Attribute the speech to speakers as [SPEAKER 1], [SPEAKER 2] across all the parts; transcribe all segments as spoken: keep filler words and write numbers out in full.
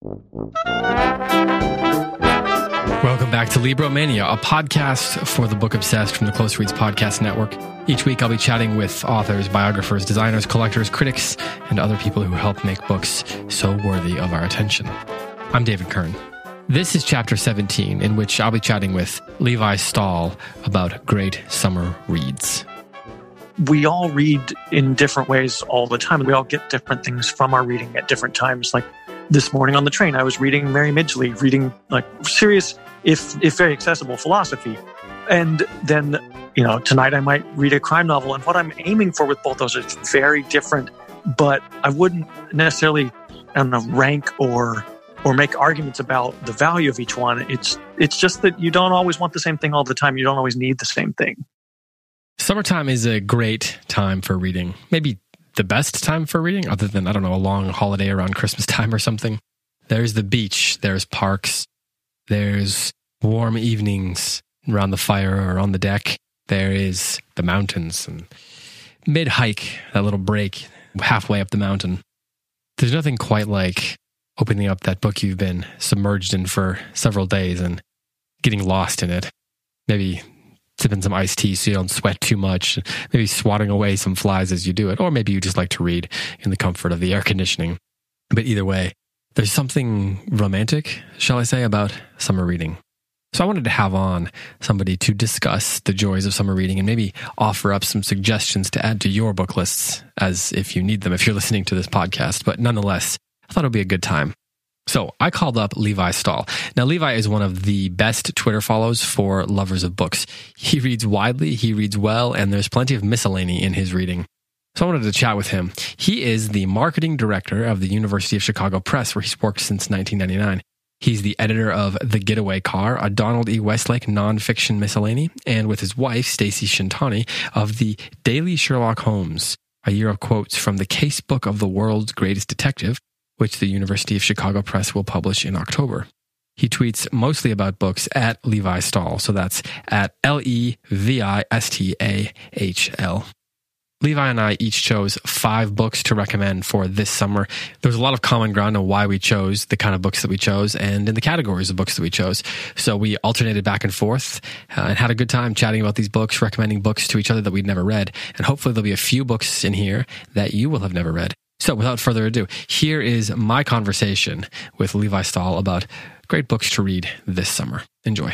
[SPEAKER 1] Welcome back to Libromania, a podcast for the Book Obsessed from the Close Reads Podcast Network. Each week I'll be chatting with authors, biographers, designers, collectors, critics, and other people who help make books so worthy of our attention. I'm David Kern. This is chapter seventeen, in which I'll be chatting with Levi Stahl about great summer reads.
[SPEAKER 2] We all read in different ways all the time. We all get different things from our reading at different times. Like this morning on the train, I was reading Mary Midgley, reading like serious, if if very accessible philosophy. And then, you know, tonight I might read a crime novel. And what I'm aiming for with both those is very different, but I wouldn't necessarily, I don't know, rank or or make arguments about the value of each one. It's it's just that you don't always want the same thing all the time. You don't always need the same thing.
[SPEAKER 1] Summertime is a great time for reading. Maybe the best time for reading, other than, I don't know, a long holiday around Christmas time or something. There's the beach, there's parks, there's warm evenings around the fire or on the deck. There is the mountains and mid-hike, that little break halfway up the mountain. There's nothing quite like opening up that book you've been submerged in for several days and getting lost in it. Maybe sipping some iced tea so you don't sweat too much. Maybe swatting away some flies as you do it. Or maybe you just like to read in the comfort of the air conditioning. But either way, there's something romantic, shall I say, about summer reading. So I wanted to have on somebody to discuss the joys of summer reading and maybe offer up some suggestions to add to your book lists as if you need them, if you're listening to this podcast. But nonetheless, I thought it would be a good time. So I called up Levi Stahl. Now, Levi is one of the best Twitter follows for lovers of books. He reads widely, he reads well, and there's plenty of miscellany in his reading. So I wanted to chat with him. He is the marketing director of the University of Chicago Press, where he's worked since nineteen ninety-nine. He's the editor of The Getaway Car, a Donald E. Westlake nonfiction miscellany, and with his wife, Stacey Shintani, of the Daily Sherlock Holmes, a year of quotes from the Casebook of the World's Greatest Detective, which the University of Chicago Press will publish in October. He tweets mostly about books at Levi Stahl, so that's at L E V I S T A H L. Levi and I each chose five books to recommend for this summer. There was a lot of common ground on why we chose the kind of books that we chose and in the categories of books that we chose. So we alternated back and forth uh, and had a good time chatting about these books, recommending books to each other that we'd never read. And hopefully there'll be a few books in here that you will have never read. So without further ado, here is my conversation with Levi Stahl about great books to read this summer. Enjoy.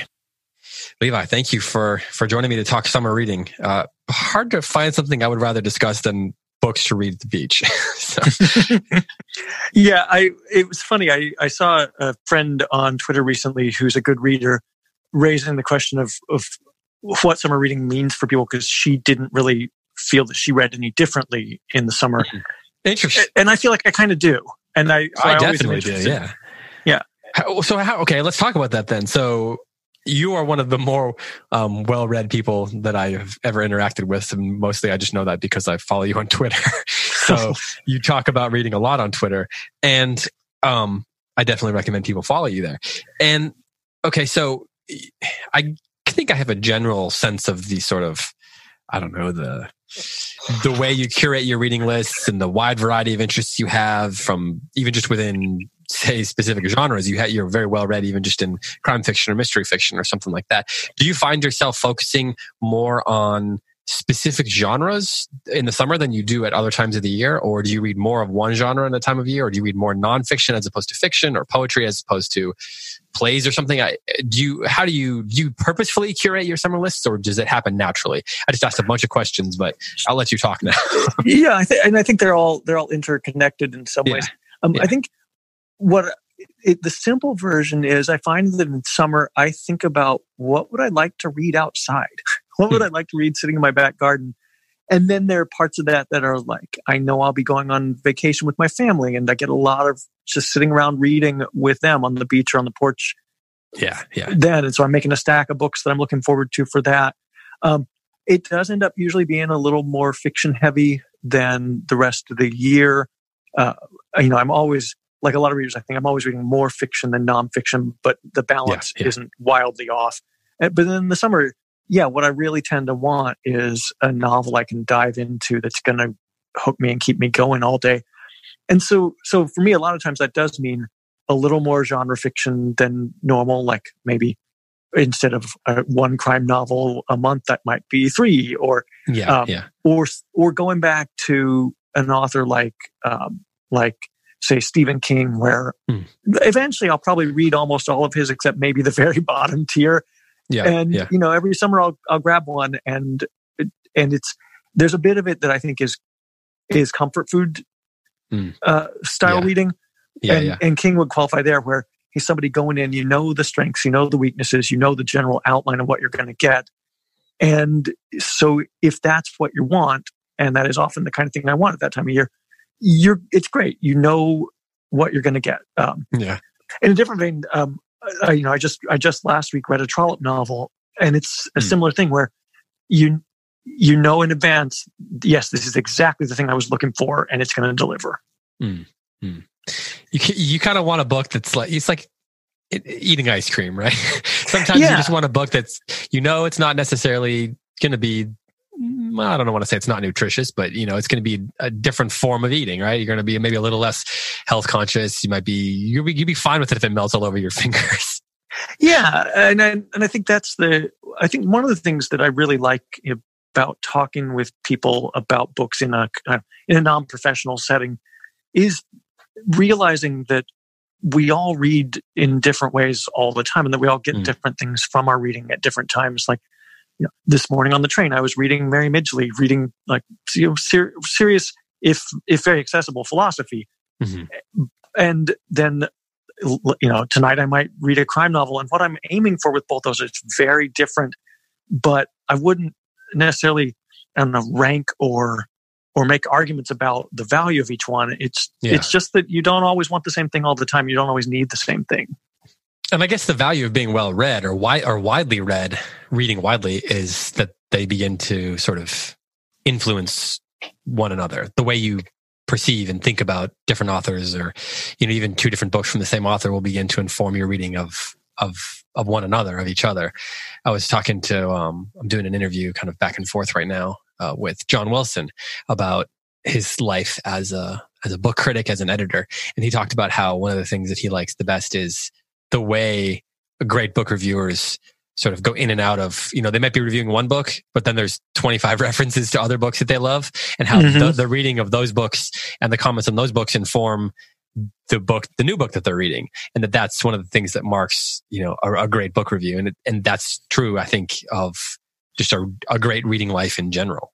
[SPEAKER 1] Levi, thank you for, for joining me to talk summer reading. Uh, hard to find something I would rather discuss than books to read at the beach.
[SPEAKER 2] yeah, I it was funny. I, I saw a friend on Twitter recently who's a good reader raising the question of, of what summer reading means for people because she didn't really feel that she read any differently in the summer. Mm-hmm.
[SPEAKER 1] Interesting.
[SPEAKER 2] And I feel like I kind of do. And I, so
[SPEAKER 1] I,
[SPEAKER 2] I
[SPEAKER 1] definitely do. Yeah.
[SPEAKER 2] Yeah.
[SPEAKER 1] How, so how, okay, let's talk about that then. So you are one of the more um, well-read people that I have ever interacted with. And mostly I just know that because I follow you on Twitter. So you talk about reading a lot on Twitter. And um, I definitely recommend people follow you there. And okay, so I think I have a general sense of the sort of, I don't know, the the way you curate your reading lists and the wide variety of interests you have from even just within, say, specific genres. You ha- you're very well read even just in crime fiction or mystery fiction or something like that. Do you find yourself focusing more on specific genres in the summer than you do at other times of the year? Or do you read more of one genre in the time of year? Or do you read more nonfiction as opposed to fiction or poetry as opposed to plays or something? I, do you, how do you, do you purposefully curate your summer lists or does it happen naturally? I just asked a bunch of questions, but I'll let you talk now.
[SPEAKER 2] yeah. I think, and I think they're all, they're all interconnected in some
[SPEAKER 1] yeah.
[SPEAKER 2] ways. Um,
[SPEAKER 1] yeah.
[SPEAKER 2] I think what it, the simple version is I find that in summer, I think about what would I like to read outside? What would I like to read sitting in my back garden? And then there are parts of that that are like, I know I'll be going on vacation with my family and I get a lot of just sitting around reading with them on the beach or on the porch.
[SPEAKER 1] Yeah, yeah.
[SPEAKER 2] Then, and so I'm making a stack of books that I'm looking forward to for that. Um, it does end up usually being a little more fiction heavy than the rest of the year. Uh, you know, I'm always, like a lot of readers, I think I'm always reading more fiction than nonfiction, but the balance yeah, yeah. isn't wildly off. But then in the summer, yeah, what I really tend to want is a novel I can dive into that's going to hook me and keep me going all day. And so, so for me, a lot of times that does mean a little more genre fiction than normal, like maybe instead of uh, one crime novel a month, that might be three, or
[SPEAKER 1] yeah,
[SPEAKER 2] um,
[SPEAKER 1] yeah,
[SPEAKER 2] or or going back to an author like um, like say Stephen King, where
[SPEAKER 1] mm.
[SPEAKER 2] eventually I'll probably read almost all of his, except maybe the very bottom tier.
[SPEAKER 1] Yeah,
[SPEAKER 2] and
[SPEAKER 1] yeah.
[SPEAKER 2] you know, every summer I'll I'll grab one, and and it's there's a bit of it that I think is is comfort food
[SPEAKER 1] mm.
[SPEAKER 2] uh, style
[SPEAKER 1] yeah.
[SPEAKER 2] reading.
[SPEAKER 1] Yeah,
[SPEAKER 2] and,
[SPEAKER 1] yeah.
[SPEAKER 2] and King would qualify there, where he's somebody going in, you know the strengths, you know the weaknesses, you know the general outline of what you're going to get. And so if that's what you want, and that is often the kind of thing I want at that time of year, you're it's great. You know what you're going to get. Um,
[SPEAKER 1] yeah.
[SPEAKER 2] In a different vein, um, I, you know, I just I just last week read a Trollope novel, and it's a mm. similar thing where you you know in advance, yes, this is exactly the thing I was looking for, and it's going to deliver.
[SPEAKER 1] Mm. Mm. You you kind of want a book that's like it's like eating ice cream, right? Sometimes yeah. you just want a book that's, you know, it's not necessarily going to be, well, I don't want to say it's not nutritious, but you know, it's going to be a different form of eating, right? You're going to be maybe a little less health conscious. You might be you'll be you'll be fine with it if it melts all over your fingers.
[SPEAKER 2] Yeah, and I, and I think that's the I think one of the things that I really like about talking with people about books in a in a non-professional setting is realizing that we all read in different ways all the time, and that we all get mm. different things from our reading at different times. Like, you know, this morning on the train, I was reading Mary Midgley, reading like you know, ser- serious, if if very accessible philosophy, mm-hmm. and then you know tonight I might read a crime novel. And what I'm aiming for with both those is very different, but I wouldn't necessarily, I don't know, rank or. or make arguments about the value of each one. It's yeah. it's just that you don't always want the same thing all the time. You don't always need the same thing.
[SPEAKER 1] And I guess the value of being well read or wi- or widely read, reading widely, is that they begin to sort of influence one another. The way you perceive and think about different authors, or you know, even two different books from the same author will begin to inform your reading of of of one another, of each other. I was talking to um, I'm doing an interview kind of back and forth right now. Uh, with John Wilson about his life as a as a book critic, as an editor, and he talked about how one of the things that he likes the best is the way great book reviewers sort of go in and out of, you know, they might be reviewing one book, but then there's twenty-five references to other books that they love, and how mm-hmm. the, the reading of those books and the comments on those books inform the book, the new book that they're reading, and that that's one of the things that marks, you know, a, a great book review, and it, and that's true, I think, of just a, a great reading life in general.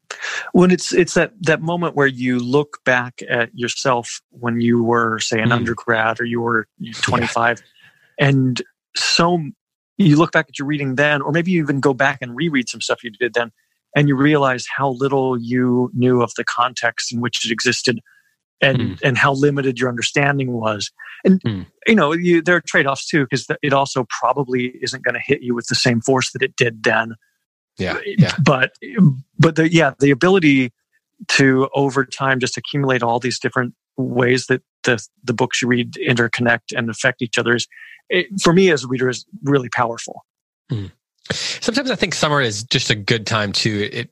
[SPEAKER 2] When it's it's that, that moment where you look back at yourself when you were, say, an mm. undergrad, or you were twenty-five, yeah. and so you look back at your reading then, or maybe you even go back and reread some stuff you did then, and you realize how little you knew of the context in which it existed, and mm. and how limited your understanding was. And mm. you know, you, there are trade-offs too, because it also probably isn't going to hit you with the same force that it did then.
[SPEAKER 1] Yeah, yeah.
[SPEAKER 2] But but the yeah the ability to over time just accumulate all these different ways that the the books you read interconnect and affect each other is, it, for me as a reader, is really powerful.
[SPEAKER 1] Mm. Sometimes I think summer is just a good time to it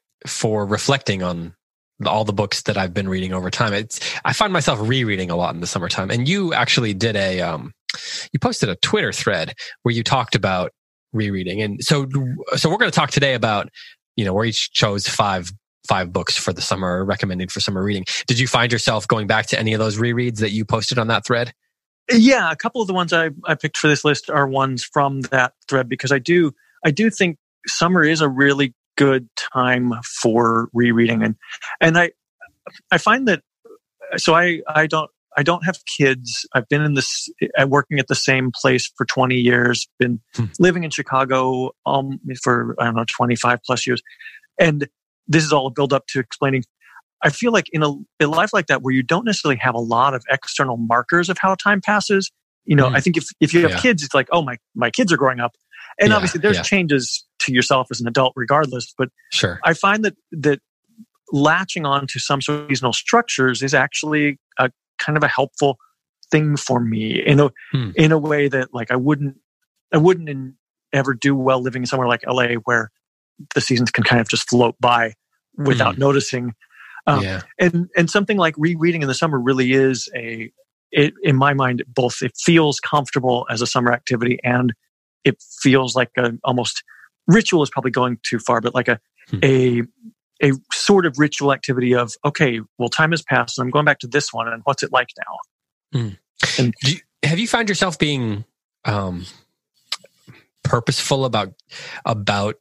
[SPEAKER 1] for reflecting on all the books that I've been reading over time. It's I find myself rereading a lot in the summertime. And you actually did a um, you posted a Twitter thread where you talked about rereading. And so, so we're going to talk today about, you know, we each chose five, five books for the summer, recommended for summer reading. Did you find yourself going back to any of those rereads that you posted on that thread?
[SPEAKER 2] Yeah, a couple of the ones I, I picked for this list are ones from that thread, because I do, I do think summer is a really good time for rereading. And, and I, I find that, so I, I don't, I don't have kids. I've been in this, working at the same place for twenty years, been hmm. living in Chicago um, for, I don't know, twenty-five plus years. And this is all a build up to explaining. I feel like in a, a life like that, where you don't necessarily have a lot of external markers of how time passes, you know, hmm. I think if, if you have yeah. kids, it's like, oh, my, my kids are growing up. And yeah, obviously there's yeah. changes to yourself as an adult regardless. But
[SPEAKER 1] sure.
[SPEAKER 2] I find that, that latching on to some sort of seasonal structures is actually a kind of a helpful thing for me in a hmm. in a way that like I wouldn't I wouldn't in, ever do well living somewhere like L A, where the seasons can kind of just float by without hmm. noticing. Um, yeah. And and something like rereading in the summer really is a it, in my mind, both it feels comfortable as a summer activity and it feels like a almost ritual is probably going too far, but like a hmm. a a sort of ritual activity of, okay, well, time has passed and I'm going back to this one, and what's it like now?
[SPEAKER 1] Hmm. And Do you, have you found yourself being um, purposeful about about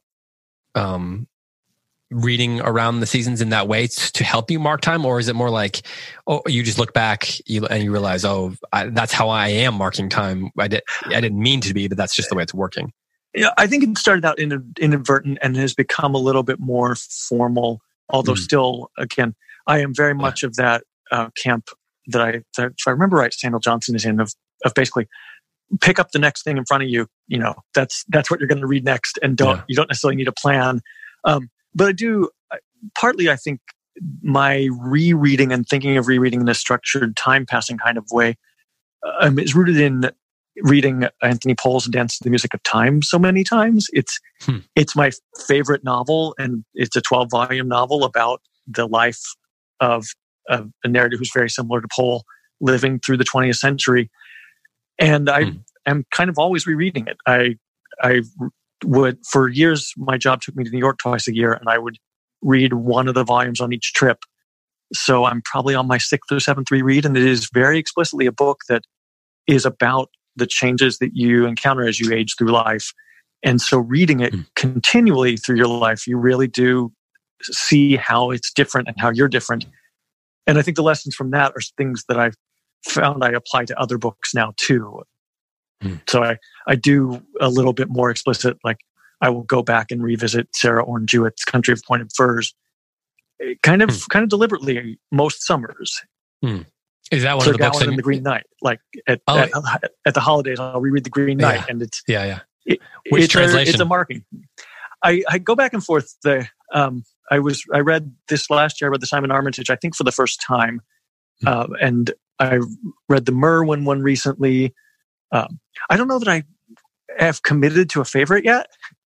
[SPEAKER 1] um, reading around the seasons in that way to help you mark time, or is it more like, oh, you just look back you, and you realize, oh, I, that's how I am marking time. I did, I didn't mean to be, but that's just the way it's working.
[SPEAKER 2] Yeah, I think it started out in, inadvertent and has become a little bit more formal. Although mm. still, again, I am very much yeah. of that uh, camp that I, that, if I remember right, Samuel Johnson is in of of basically pick up the next thing in front of you. You know, that's that's what you're going to read next, and don't yeah. you don't necessarily need a plan. Um, but I do partly. I think my rereading and thinking of rereading in a structured, time passing kind of way um, is rooted in reading Anthony Pohl's Dance to the Music of Time so many times. It's hmm. it's my favorite novel, and it's a twelve volume novel about the life of, of a narrator who's very similar to Pohl living through the twentieth century. And I hmm. am kind of always rereading it. I I would, for years, my job took me to New York twice a year, and I would read one of the volumes on each trip. So I'm probably on my sixth or seventh reread, and it is very explicitly a book that is about the changes that you encounter as you age through life. And so reading it mm. continually through your life, you really do see how it's different and how you're different. And I think the lessons from that are things that I've found I apply to other books now too. Mm. So I, I do a little bit more explicit, like I will go back and revisit Sarah Orne Jewett's Country of Pointed Firs kind of, mm. kind of deliberately most summers.
[SPEAKER 1] Mm. Is that one
[SPEAKER 2] Sir
[SPEAKER 1] of the books?
[SPEAKER 2] In the Green Knight, like at, oh, at at the holidays, I'll reread the Green Knight,
[SPEAKER 1] yeah,
[SPEAKER 2] and it's
[SPEAKER 1] yeah, yeah.
[SPEAKER 2] It,
[SPEAKER 1] Which
[SPEAKER 2] it's
[SPEAKER 1] translation?
[SPEAKER 2] A, it's a marking. I, I go back and forth. The um, I was I read this last year. I read the Simon Armitage, I think, for the first time, mm. uh, and I read the Merwin one recently. Um, I don't know that I have committed to a favorite yet.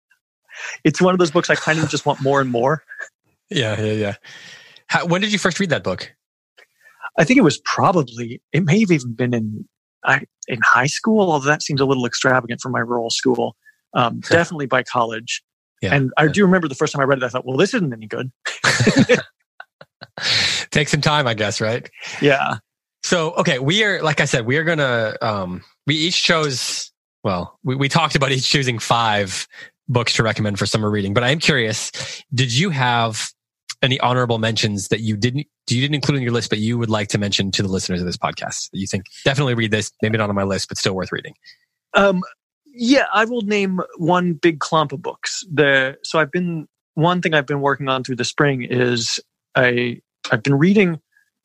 [SPEAKER 2] It's one of those books I kind of just want more and more.
[SPEAKER 1] Yeah, yeah, yeah. How, when did you first read that book?
[SPEAKER 2] I think it was probably, it may have even been in I, in high school, although that seems a little extravagant for my rural school. Um, definitely by college. Yeah, and I yeah. do remember the first time I read it, I thought, well, this isn't any good.
[SPEAKER 1] Take some time, I guess, right?
[SPEAKER 2] Yeah.
[SPEAKER 1] So, okay, we are, like I said, we are going to, um, we each chose, well, we, we talked about each choosing five books to recommend for summer reading, but I'm curious, did you have any honorable mentions that you didn't you didn't include in your list, but you would like to mention to the listeners of this podcast that you think definitely read this, maybe not on my list, but still worth reading? Um,
[SPEAKER 2] yeah, I will name one big clump of books. The so I've been one thing I've been working on through the spring is I I've been reading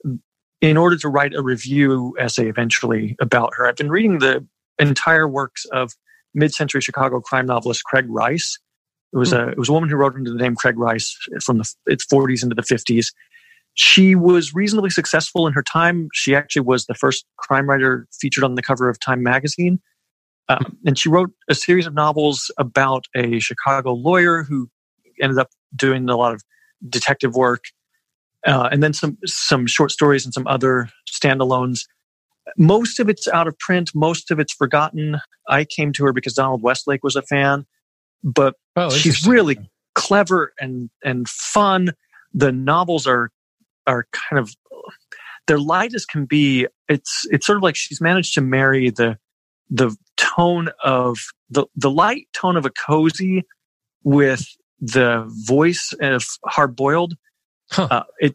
[SPEAKER 2] in order to write a review essay eventually about her. I've been reading the entire works of mid-century Chicago crime novelist Craig Rice. It was a it was a woman who wrote under the name Craig Rice from the its forties into the fifties. She was reasonably successful in her time. She actually was the first crime writer featured on the cover of Time magazine. Um, and she wrote a series of novels about a Chicago lawyer who ended up doing a lot of detective work. Uh, and then some some short stories and some other standalones. Most of it's out of print. Most of it's forgotten. I came to her because Donald Westlake was a fan. But oh, she's really clever and, and fun. The novels are are kind of, they're light as can be. It's it's sort of like she's managed to marry the the tone of the the light tone of a cozy with the voice of Hard Boiled. Huh. Uh, it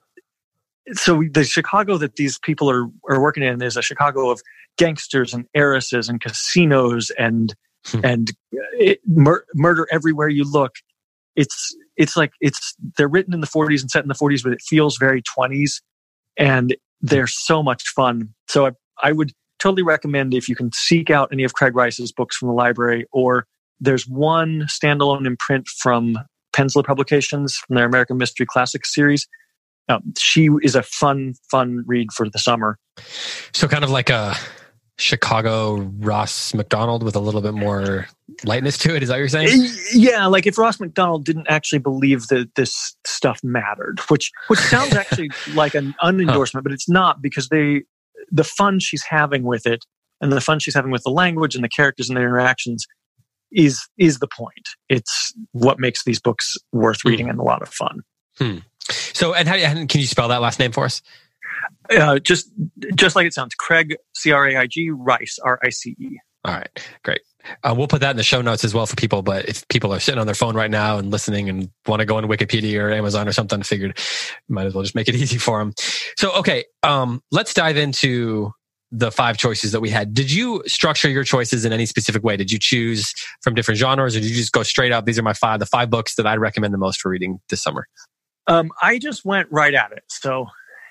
[SPEAKER 2] so the Chicago that these people are are working in is a Chicago of gangsters and heiresses and casinos and. and it, mur- murder everywhere you look. It's it's like it's they're written in the forties and set in the forties, but it feels very twenties, and they're so much fun. So I I would totally recommend if you can seek out any of Craig Rice's books from the library, or there's one standalone in print from Peninsula Publications from their American Mystery Classics series. Um, she is a fun fun read for the summer.
[SPEAKER 1] So kind of like a Chicago Ross McDonald with a little bit more lightness to it. Is that what you're saying?
[SPEAKER 2] Yeah, like if Ross McDonald didn't actually believe that this stuff mattered, which which sounds actually like an unendorsement, huh. but it's not, because they the fun she's having with it and the fun she's having with the language and the characters and their interactions is is the point. It's what makes these books worth reading and a lot of fun.
[SPEAKER 1] Hmm. So, and how and can you spell that last name for us?
[SPEAKER 2] Uh, just just like it sounds, Craig, C R A I G, Rice, R I C E.
[SPEAKER 1] All right, great. Uh, we'll put that in the show notes as well for people. But if people are sitting on their phone right now and listening and want to go into Wikipedia or Amazon or something, I figured might as well just make it easy for them. So, okay, um, let's dive into the five choices that we had. Did you structure your choices in any specific way? Did you choose from different genres, or did you just go straight up? These are my five, the five books that I'd recommend the most for reading this summer.
[SPEAKER 2] Um, I just went right at it. So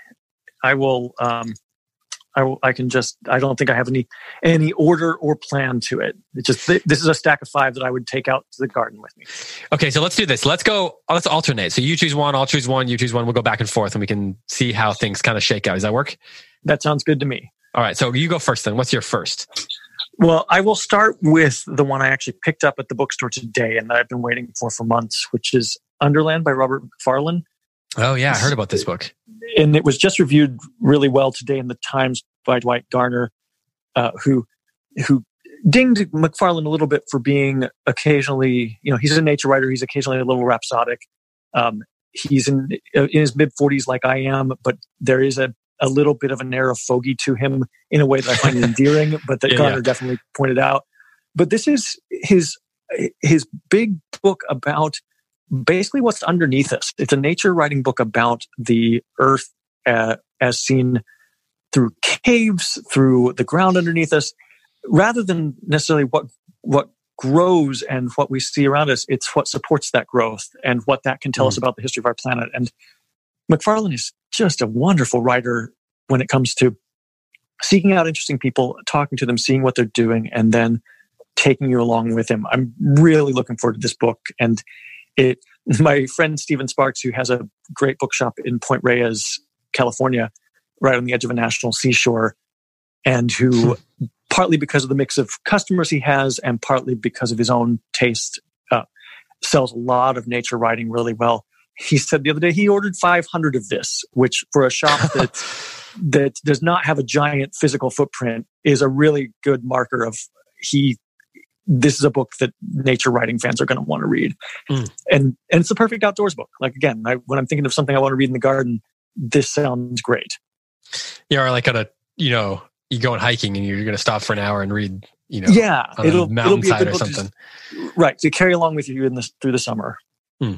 [SPEAKER 2] I will. Um, I, will, I can just, I don't think I have any any order or plan to it. It just, this is a stack of five that I would take out to the garden with me.
[SPEAKER 1] Okay, so let's do this. Let's go, let's alternate. So you choose one, I'll choose one, you choose one. We'll go back and forth and we can see how things kind of shake out. Does that work?
[SPEAKER 2] That sounds good to me.
[SPEAKER 1] All right, so you go first then. What's your first?
[SPEAKER 2] Well, I will start with the one I actually picked up at the bookstore today and that I've been waiting for for months, which is Underland by Robert Macfarlane.
[SPEAKER 1] Oh yeah, I heard about this book.
[SPEAKER 2] And it was just reviewed really well today in the Times by Dwight Garner, uh, who who dinged Macfarlane a little bit for being occasionally, you know, he's a nature writer. He's occasionally a little rhapsodic. Um, he's in in his mid forties, like I am, but there is a a little bit of an air of fogey to him in a way that I find endearing, but that yeah, Garner yeah. definitely pointed out. But this is his his big book about basically what's underneath us. It's a nature writing book about the earth uh, as seen through caves, through the ground underneath us, rather than necessarily what what grows and what we see around us. It's what supports that growth and what that can tell mm. us about the history of our planet. And Macfarlane is just a wonderful writer when it comes to seeking out interesting people, talking to them, seeing what they're doing, and then taking you along with him. I'm really looking forward to this book. And it, my friend Stephen Sparks, who has a great bookshop in Point Reyes, California, right on the edge of a national seashore, and who, partly because of the mix of customers he has and partly because of his own taste, uh, sells a lot of nature writing really well. He said the other day he ordered five hundred of this, which for a shop that that does not have a giant physical footprint is a really good marker of he. This is a book that nature writing fans are going to want to read. Mm. And and it's the perfect outdoors book. Like, again, I, when I'm thinking of something I want to read in the garden, this sounds great.
[SPEAKER 1] Yeah, or like on a, you know, you go hiking and you're going to stop for an hour and read, you know,
[SPEAKER 2] yeah,
[SPEAKER 1] on
[SPEAKER 2] it'll,
[SPEAKER 1] a mountainside
[SPEAKER 2] it'll be a good
[SPEAKER 1] or something.
[SPEAKER 2] Just, right, to carry along with you in this through the summer.
[SPEAKER 1] Mm.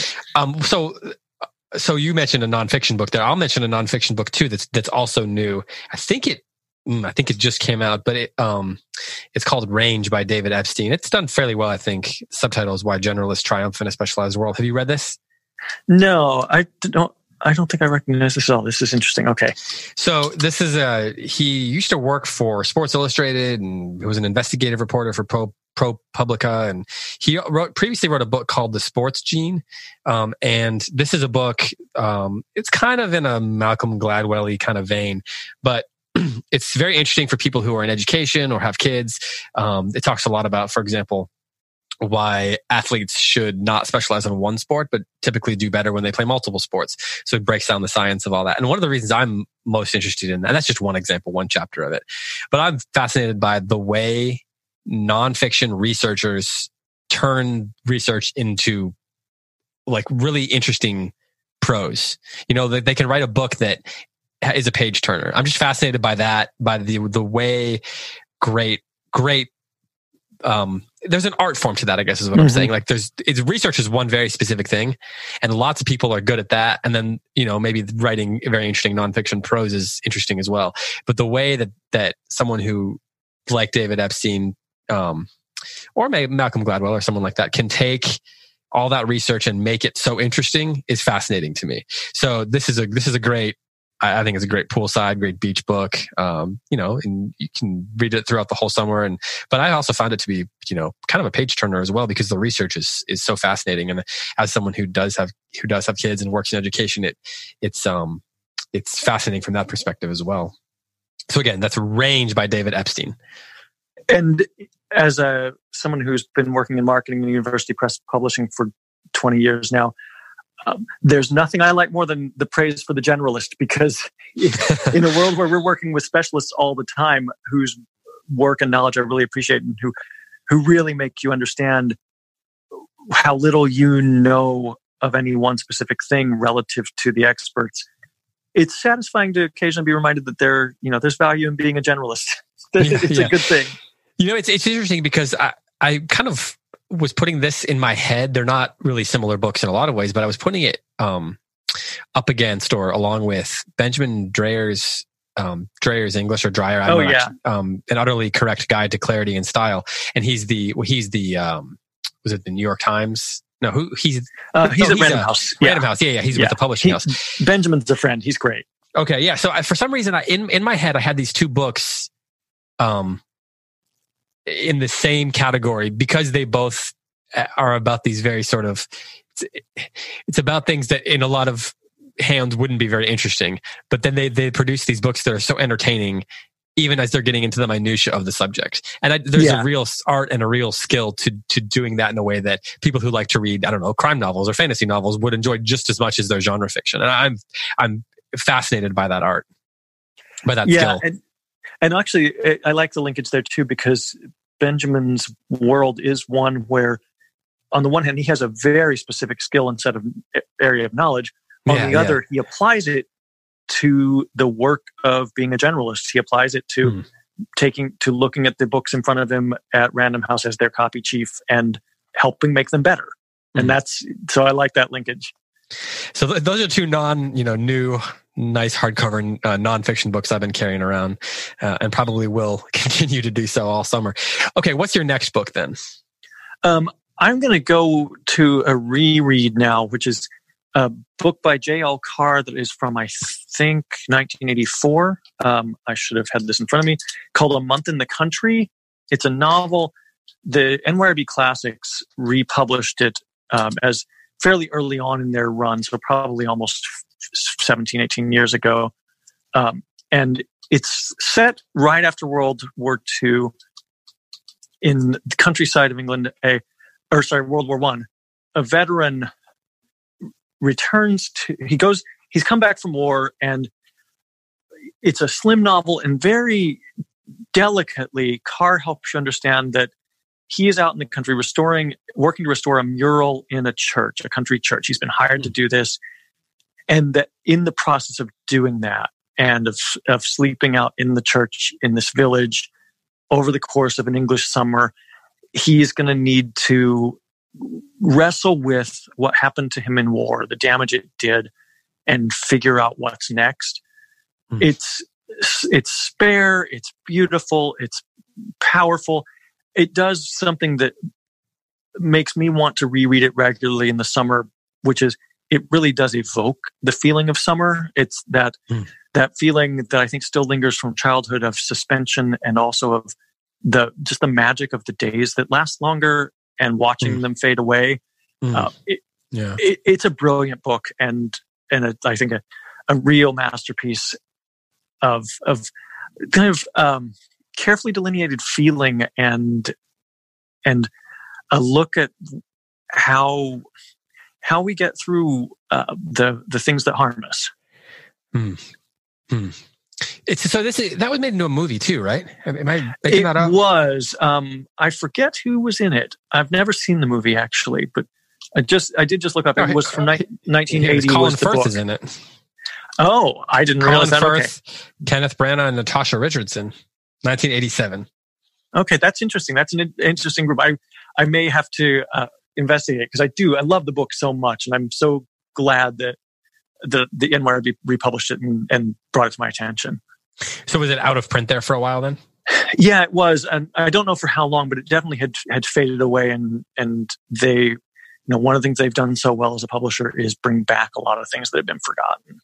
[SPEAKER 1] Um, so so you mentioned a nonfiction book there. I'll mention a nonfiction book too that's that's also new. I think it I think it just came out, but it um, it's called Range by David Epstein. It's done fairly well, I think. Subtitle is Why Generalists Triumph in a Specialized World. Have you read this?
[SPEAKER 2] No, I don't. I don't think I recognize this at all. This is interesting. Okay.
[SPEAKER 1] So this is a, he used to work for Sports Illustrated and he was an investigative reporter for Pro, ProPublica. And he wrote, previously wrote a book called The Sports Gene. Um, and this is a book, um, it's kind of in a Malcolm Gladwell-y kind of vein, but it's very interesting for people who are in education or have kids. Um, it talks a lot about, for example, why athletes should not specialize in one sport, but typically do better when they play multiple sports. So it breaks down the science of all that. And one of the reasons I'm most interested in, and that's just one example, one chapter of it, but I'm fascinated by the way nonfiction researchers turn research into like really interesting prose. You know, they, they can write a book that is a page turner. I'm just fascinated by that, by the, the way great, great, um, there's an art form to that, I guess is what mm-hmm. I'm saying. Like there's, it's research is one very specific thing and lots of people are good at that. And then, you know, maybe writing very interesting nonfiction prose is interesting as well. But the way that, that someone who like David Epstein, um, or maybe Malcolm Gladwell or someone like that can take all that research and make it so interesting is fascinating to me. So this is a, this is a great, I think it's a great poolside, great beach book. Um, you know, and you can read it throughout the whole summer. And, but I also found it to be, you know, kind of a page turner as well, because the research is, is so fascinating. And as someone who does have, who does have kids and works in education, it, it's, um, it's fascinating from that perspective as well. So again, that's Range by David Epstein.
[SPEAKER 2] And as a, someone who's been working in marketing and university press publishing for twenty years now, um, there's nothing I like more than the praise for the generalist, because in a world where we're working with specialists all the time, whose work and knowledge I really appreciate, and who who really make you understand how little you know of any one specific thing relative to the experts, it's satisfying to occasionally be reminded that there, you know, there's value in being a generalist.
[SPEAKER 1] Yeah,
[SPEAKER 2] it's
[SPEAKER 1] yeah.
[SPEAKER 2] a good thing.
[SPEAKER 1] You know, it's it's interesting because I, I kind of was putting this in my head. They're not really similar books in a lot of ways, but I was putting it um, up against or along with Benjamin Dreyer's um, Dreyer's English or Dreyer. I'm
[SPEAKER 2] oh
[SPEAKER 1] not
[SPEAKER 2] yeah,
[SPEAKER 1] actually, um, an utterly correct guide to clarity and style. And he's the well, he's the um, was it the New York Times? No, who he's
[SPEAKER 2] uh, he's
[SPEAKER 1] oh,
[SPEAKER 2] at
[SPEAKER 1] he's
[SPEAKER 2] Random
[SPEAKER 1] a,
[SPEAKER 2] House.
[SPEAKER 1] Random
[SPEAKER 2] yeah.
[SPEAKER 1] House, yeah, yeah. He's
[SPEAKER 2] yeah.
[SPEAKER 1] with the publishing
[SPEAKER 2] he,
[SPEAKER 1] house.
[SPEAKER 2] Benjamin's a friend. He's great.
[SPEAKER 1] Okay, yeah. So I, for some reason, I, in in my head, I had these two books, um, in the same category because they both are about these very sort of. It's, it's about things that in a lot of hands wouldn't be very interesting, but then they they produce these books that are so entertaining, even as they're getting into the minutia of the subject. And I, there's
[SPEAKER 2] Yeah.
[SPEAKER 1] a real art and a real skill to to doing that in a way that people who like to read, I don't know, crime novels or fantasy novels would enjoy just as much as their genre fiction. And I'm I'm fascinated by that art, by that
[SPEAKER 2] yeah,
[SPEAKER 1] skill.
[SPEAKER 2] and and actually, I- I like the linkage there too, because Benjamin's world is one where, on the one hand, he has a very specific skill and set of area of knowledge. On
[SPEAKER 1] Yeah,
[SPEAKER 2] the
[SPEAKER 1] yeah.
[SPEAKER 2] other, he applies it to the work of being a generalist. He applies it to
[SPEAKER 1] Hmm.
[SPEAKER 2] taking to looking at the books in front of him at Random House as their copy chief and helping make them better.
[SPEAKER 1] Hmm.
[SPEAKER 2] And that's so I like that linkage.
[SPEAKER 1] So th- those are two non, you know, new, nice hardcover uh, nonfiction books I've been carrying around, uh, and probably will continue to do so all summer. Okay, what's your next book then?
[SPEAKER 2] Um, I'm going to go to a reread now, which is a book by J L Carr that is from, I think, nineteen eighty-four. Um, I should have had this in front of me, called A Month in the Country. It's a novel. The N Y R B Classics republished it um, as fairly early on in their run, so probably almost seventeen, eighteen years ago. Um, and it's set right after World War Two in the countryside of England, a, or sorry, World War One. A veteran returns to, he goes, he's come back from war, and it's a slim novel, and very delicately, Carr helps you understand that he is out in the country restoring, working to restore a mural in a church, a country church. He's been hired to do this. And that in the process of doing that and of, of sleeping out in the church in this village over the course of an English summer, he is going to need to wrestle with what happened to him in war, the damage it did, and figure out what's next. Mm. It's, it's spare, it's beautiful, it's powerful. It does something that makes me want to reread it regularly in the summer, which is it really does evoke the feeling of summer. It's that mm. that feeling that I think still lingers from childhood of suspension, and also of the just the magic of the days that last longer and watching mm. them fade away. Mm. Uh, it, yeah. it, it's a brilliant book, and and a, I think a, a real masterpiece of of kind of um, carefully delineated feeling and and a look at how how we get through uh, the the things that harm us.
[SPEAKER 1] Hmm. Hmm. It's so this is, that was made into a movie too, right? Am I making
[SPEAKER 2] it
[SPEAKER 1] that up?
[SPEAKER 2] It was. Um, I forget who was in it. I've never seen the movie actually, but I just I did just look up. It was from ni- nineteen eighty.
[SPEAKER 1] Colin
[SPEAKER 2] was the
[SPEAKER 1] Firth
[SPEAKER 2] book.
[SPEAKER 1] is in it.
[SPEAKER 2] Oh, I didn't
[SPEAKER 1] Colin
[SPEAKER 2] realize that.
[SPEAKER 1] Firth,
[SPEAKER 2] Okay.
[SPEAKER 1] Kenneth Branagh, and Natasha Richardson, nineteen eighty-seven.
[SPEAKER 2] Okay, that's interesting. That's an interesting group. I I may have to uh, investigate, because I do. I love the book so much, and I'm so glad that the the N Y R B republished it and, and brought it to my attention.
[SPEAKER 1] So was it out of print there for a while then?
[SPEAKER 2] Yeah, it was, and I don't know for how long, but it definitely had had faded away. And and they, you know, one of the things they've done so well as a publisher is bring back a lot of things that have been forgotten.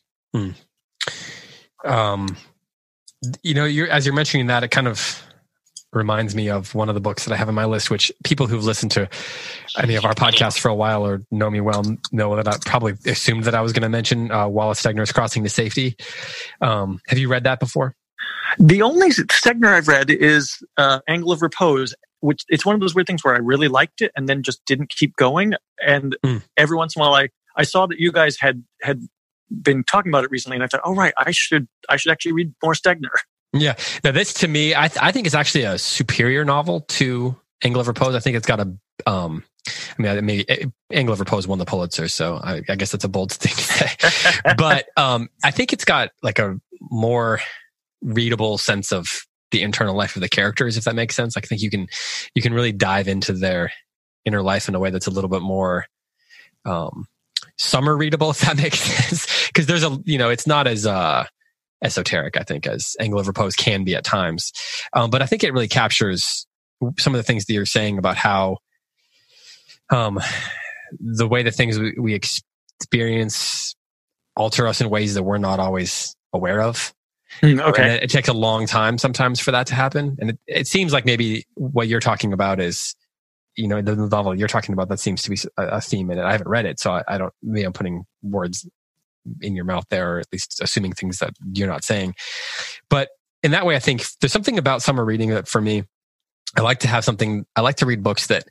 [SPEAKER 1] Hmm. Um, you know, you're, as you're mentioning that, it kind of reminds me of one of the books that I have on my list, which people who've listened to any of our podcasts for a while or know me well know that I probably assumed that I was going to mention uh, Wallace Stegner's Crossing to Safety. Um, have you read that before?
[SPEAKER 2] The only Stegner I've read is uh, Angle of Repose, which it's one of those weird things where I really liked it and then just didn't keep going. And mm. every once in a while I, I saw that you guys had had been talking about it recently, and I thought, oh right, I should I should actually read more Stegner.
[SPEAKER 1] Yeah. Now this to me, I th- I think it's actually a superior novel to Angle of Repose. I think it's got a, um, I mean, I mean, Angle of Repose won the Pulitzer, so I, I guess that's a bold thing to say. But um, I think it's got like a more readable sense of the internal life of the characters, if that makes sense. Like, I think you can you can really dive into their inner life in a way that's a little bit more um, summer readable, if that makes sense. Because there's a, you know, it's not as uh, esoteric, I think, as Angle of Repose can be at times. Um, but I think it really captures some of the things that you're saying about how um, the way that things we, we experience alter us in ways that we're not always aware of.
[SPEAKER 2] Mm, okay.
[SPEAKER 1] It, it takes a long time sometimes for that to happen. And it, it seems like maybe what you're talking about is, you know, the novel you're talking about, that seems to be a, a theme in it. I haven't read it, so I, I don't, maybe I'm putting words in your mouth there, or at least assuming things that you're not saying. But in that way, I think there's something about summer reading that for me, I like to have something, I like to read books that,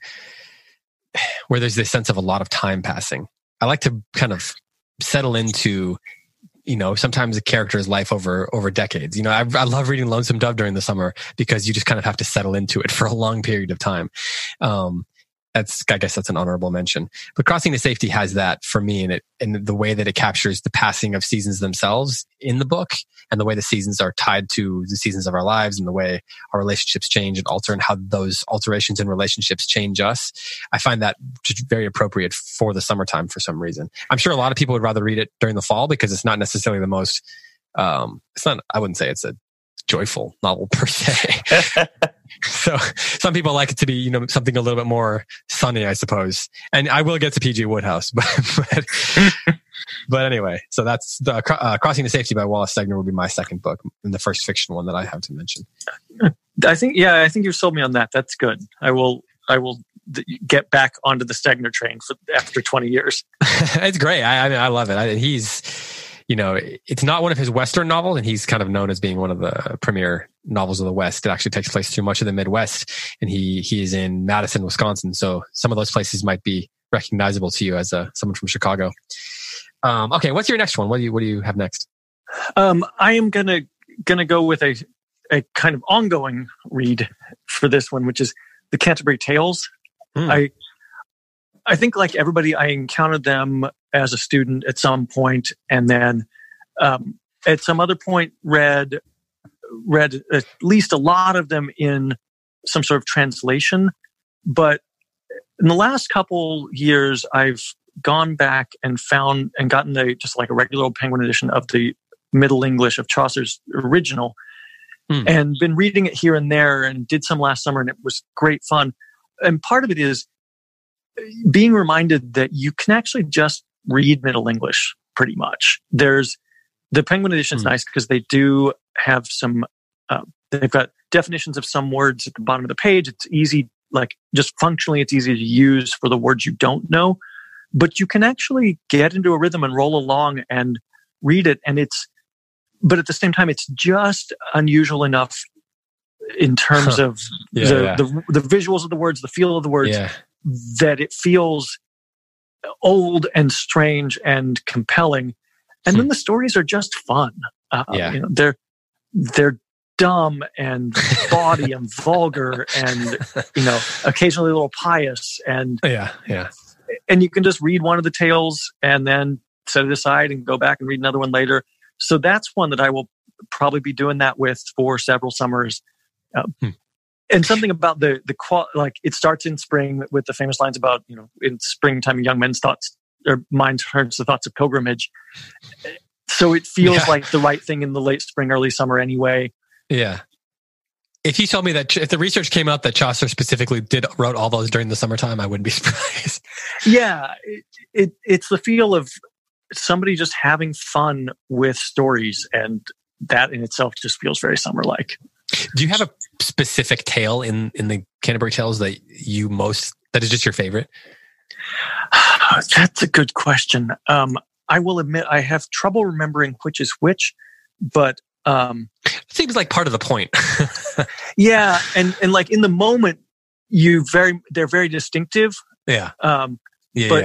[SPEAKER 1] where there's this sense of a lot of time passing. I like to kind of settle into, you know, sometimes a character's life over, over decades. You know, I, I love reading Lonesome Dove during the summer because you just kind of have to settle into it for a long period of time. Um, That's, I guess that's an honorable mention. But Crossing to Safety has that for me, and it, and the way that it captures the passing of seasons themselves in the book, and the way the seasons are tied to the seasons of our lives, and the way our relationships change and alter, and how those alterations in relationships change us. I find that just very appropriate for the summertime for some reason. I'm sure a lot of people would rather read it during the fall because it's not necessarily the most, um, it's not, I wouldn't say it's a joyful novel per se. So some people like it to be, you know, something a little bit more sunny, I suppose. And I will get to P G Wodehouse, but but, but anyway. So that's the uh, Crossing to Safety by Wallace Stegner will be my second book, and the first fiction one that I have to mention.
[SPEAKER 2] I think, yeah, I think you've sold me on that. That's good. I will, I will get back onto the Stegner train for after twenty years.
[SPEAKER 1] It's great. I, I mean, I love it. I, he's. You know, it's not one of his Western novels, and he's kind of known as being one of the premier novels of the West. It actually takes place through much of the Midwest, and he he is in Madison, Wisconsin. So some of those places might be recognizable to you as a, someone from Chicago. Um, okay, what's your next one? What do you what do you have next?
[SPEAKER 2] Um, I am gonna gonna go with a a kind of ongoing read for this one, which is the Canterbury Tales. Hmm. I I think, like everybody, I encountered them as a student at some point, and then um, at some other point read read at least a lot of them in some sort of translation. But in the last couple years, I've gone back and found and gotten the just like a regular old Penguin edition of the Middle English of Chaucer's original, hmm. and been reading it here and there, and did some last summer, and it was great fun. And part of it is being reminded that you can actually just read Middle English pretty much. There's the Penguin edition is mm. nice because they do have some, uh, they've got definitions of some words at the bottom of the page. It's easy, like just functionally, it's easy to use for the words you don't know, but you can actually get into a rhythm and roll along and read it. And it's, but at the same time, it's just unusual enough in terms
[SPEAKER 1] huh.
[SPEAKER 2] of
[SPEAKER 1] yeah,
[SPEAKER 2] the,
[SPEAKER 1] yeah.
[SPEAKER 2] the the visuals of the words, the feel of the words.
[SPEAKER 1] Yeah.
[SPEAKER 2] That it feels old and strange and compelling, and
[SPEAKER 1] hmm.
[SPEAKER 2] then the stories are just fun. Uh,
[SPEAKER 1] yeah.
[SPEAKER 2] you know, they're they're dumb and bawdy and vulgar, and you know, occasionally a little pious, and
[SPEAKER 1] yeah, yeah.
[SPEAKER 2] And you can just read one of the tales and then set it aside and go back and read another one later. So that's one that I will probably be doing that with for several summers. Uh, hmm. And something about the the qual like it starts in spring with the famous lines about, you know, in springtime young men's thoughts or mind turns to thoughts of pilgrimage. So it feels yeah. like the right thing in the late spring, early summer anyway.
[SPEAKER 1] Yeah. If you told me that if the research came out that Chaucer specifically did wrote all those during the summertime, I wouldn't be surprised.
[SPEAKER 2] Yeah, it, it it's the feel of somebody just having fun with stories, and that in itself just feels very summer-like.
[SPEAKER 1] Do you have a specific tale in, in the Canterbury Tales that you most, that is just your favorite?
[SPEAKER 2] That's a good question. Um, I will admit I have trouble remembering which is which, but um,
[SPEAKER 1] it seems like part of the point.
[SPEAKER 2] yeah, and and like in the moment, you very they're very distinctive.
[SPEAKER 1] Yeah.
[SPEAKER 2] Um,
[SPEAKER 1] yeah.
[SPEAKER 2] but
[SPEAKER 1] yeah.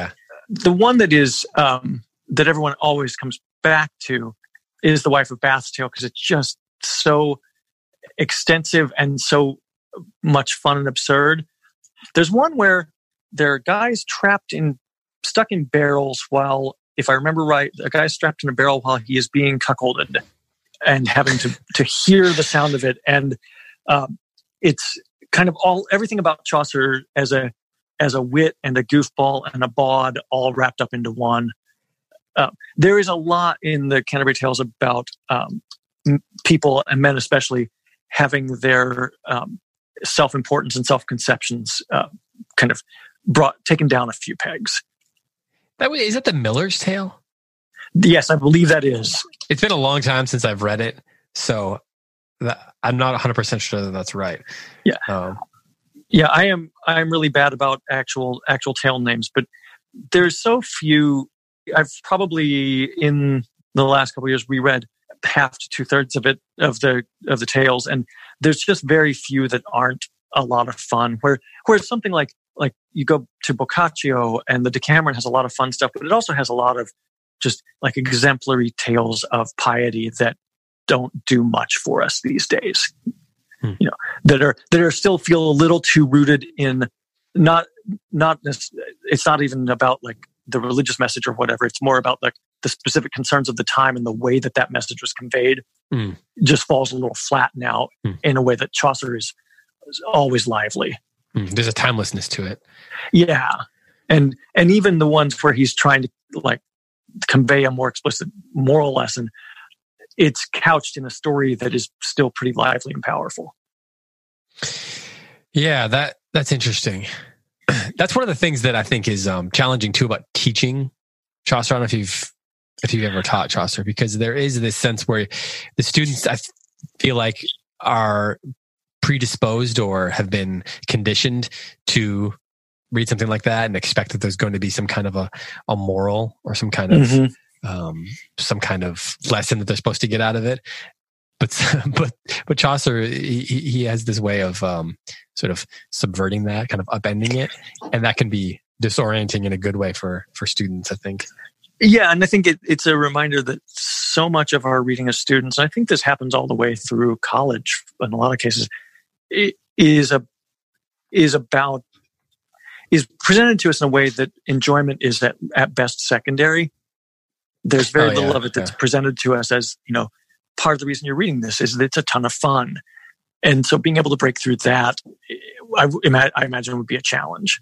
[SPEAKER 2] the one that is um, that everyone always comes back to is The Wife of Bath's Tale, because it's just so extensive and so much fun and absurd. There's one where there are guys trapped in, stuck in barrels while, if I remember right, a guy's strapped in a barrel while he is being cuckolded and having to, to hear the sound of it. And um, it's kind of all, everything about Chaucer as a, as a wit and a goofball and a bawd all wrapped up into one. Uh, there is a lot in the Canterbury Tales about um, m- people, and men especially, having their um, self-importance and self-conceptions uh, kind of brought taken down a few pegs.
[SPEAKER 1] That is that the Miller's Tale?
[SPEAKER 2] Yes, I believe that is.
[SPEAKER 1] It's been a long time since I've read it, so that, I'm not one hundred percent sure that that's right.
[SPEAKER 2] Yeah,
[SPEAKER 1] um,
[SPEAKER 2] yeah, I am. I am really bad about actual actual tale names, but there's so few. I've probably in the last couple of years reread half to two thirds of it of the of the tales, and there's just very few that aren't a lot of fun. Where where something like like you go to Boccaccio and the Decameron has a lot of fun stuff, but it also has a lot of just like exemplary tales of piety that don't do much for us these days. Hmm. You know, that are that are still feel a little too rooted in not not it's not even about like the religious message or whatever. It's more about like the specific concerns of the time, and the way that that message was conveyed mm. just falls a little flat now mm. in a way that Chaucer is, is always lively.
[SPEAKER 1] Mm. There's a timelessness to it.
[SPEAKER 2] Yeah. And, and even the ones where he's trying to like convey a more explicit moral lesson, it's couched in a story that is still pretty lively and powerful.
[SPEAKER 1] Yeah, that that's interesting. That's one of the things that I think is um, challenging too about teaching Chaucer. I don't know if you've if you've ever taught Chaucer, because there is this sense where the students, I feel like, are predisposed or have been conditioned to read something like that and expect that there's going to be some kind of a, a moral or some kind of mm-hmm. um, some kind of lesson that they're supposed to get out of it. But but but Chaucer, he, he has this way of um, sort of subverting that, kind of upending it, and that can be disorienting in a good way for for students, I think.
[SPEAKER 2] Yeah, and I think it, it's a reminder that so much of our reading as students, and I think this happens all the way through college in a lot of cases, it is a is about is presented to us in a way that enjoyment is at, at best secondary. There's very oh, little yeah, of it that's yeah. presented to us as, you know, part of the reason you're reading this is that it's a ton of fun. And so being able to break through that, I, I imagine would be a challenge.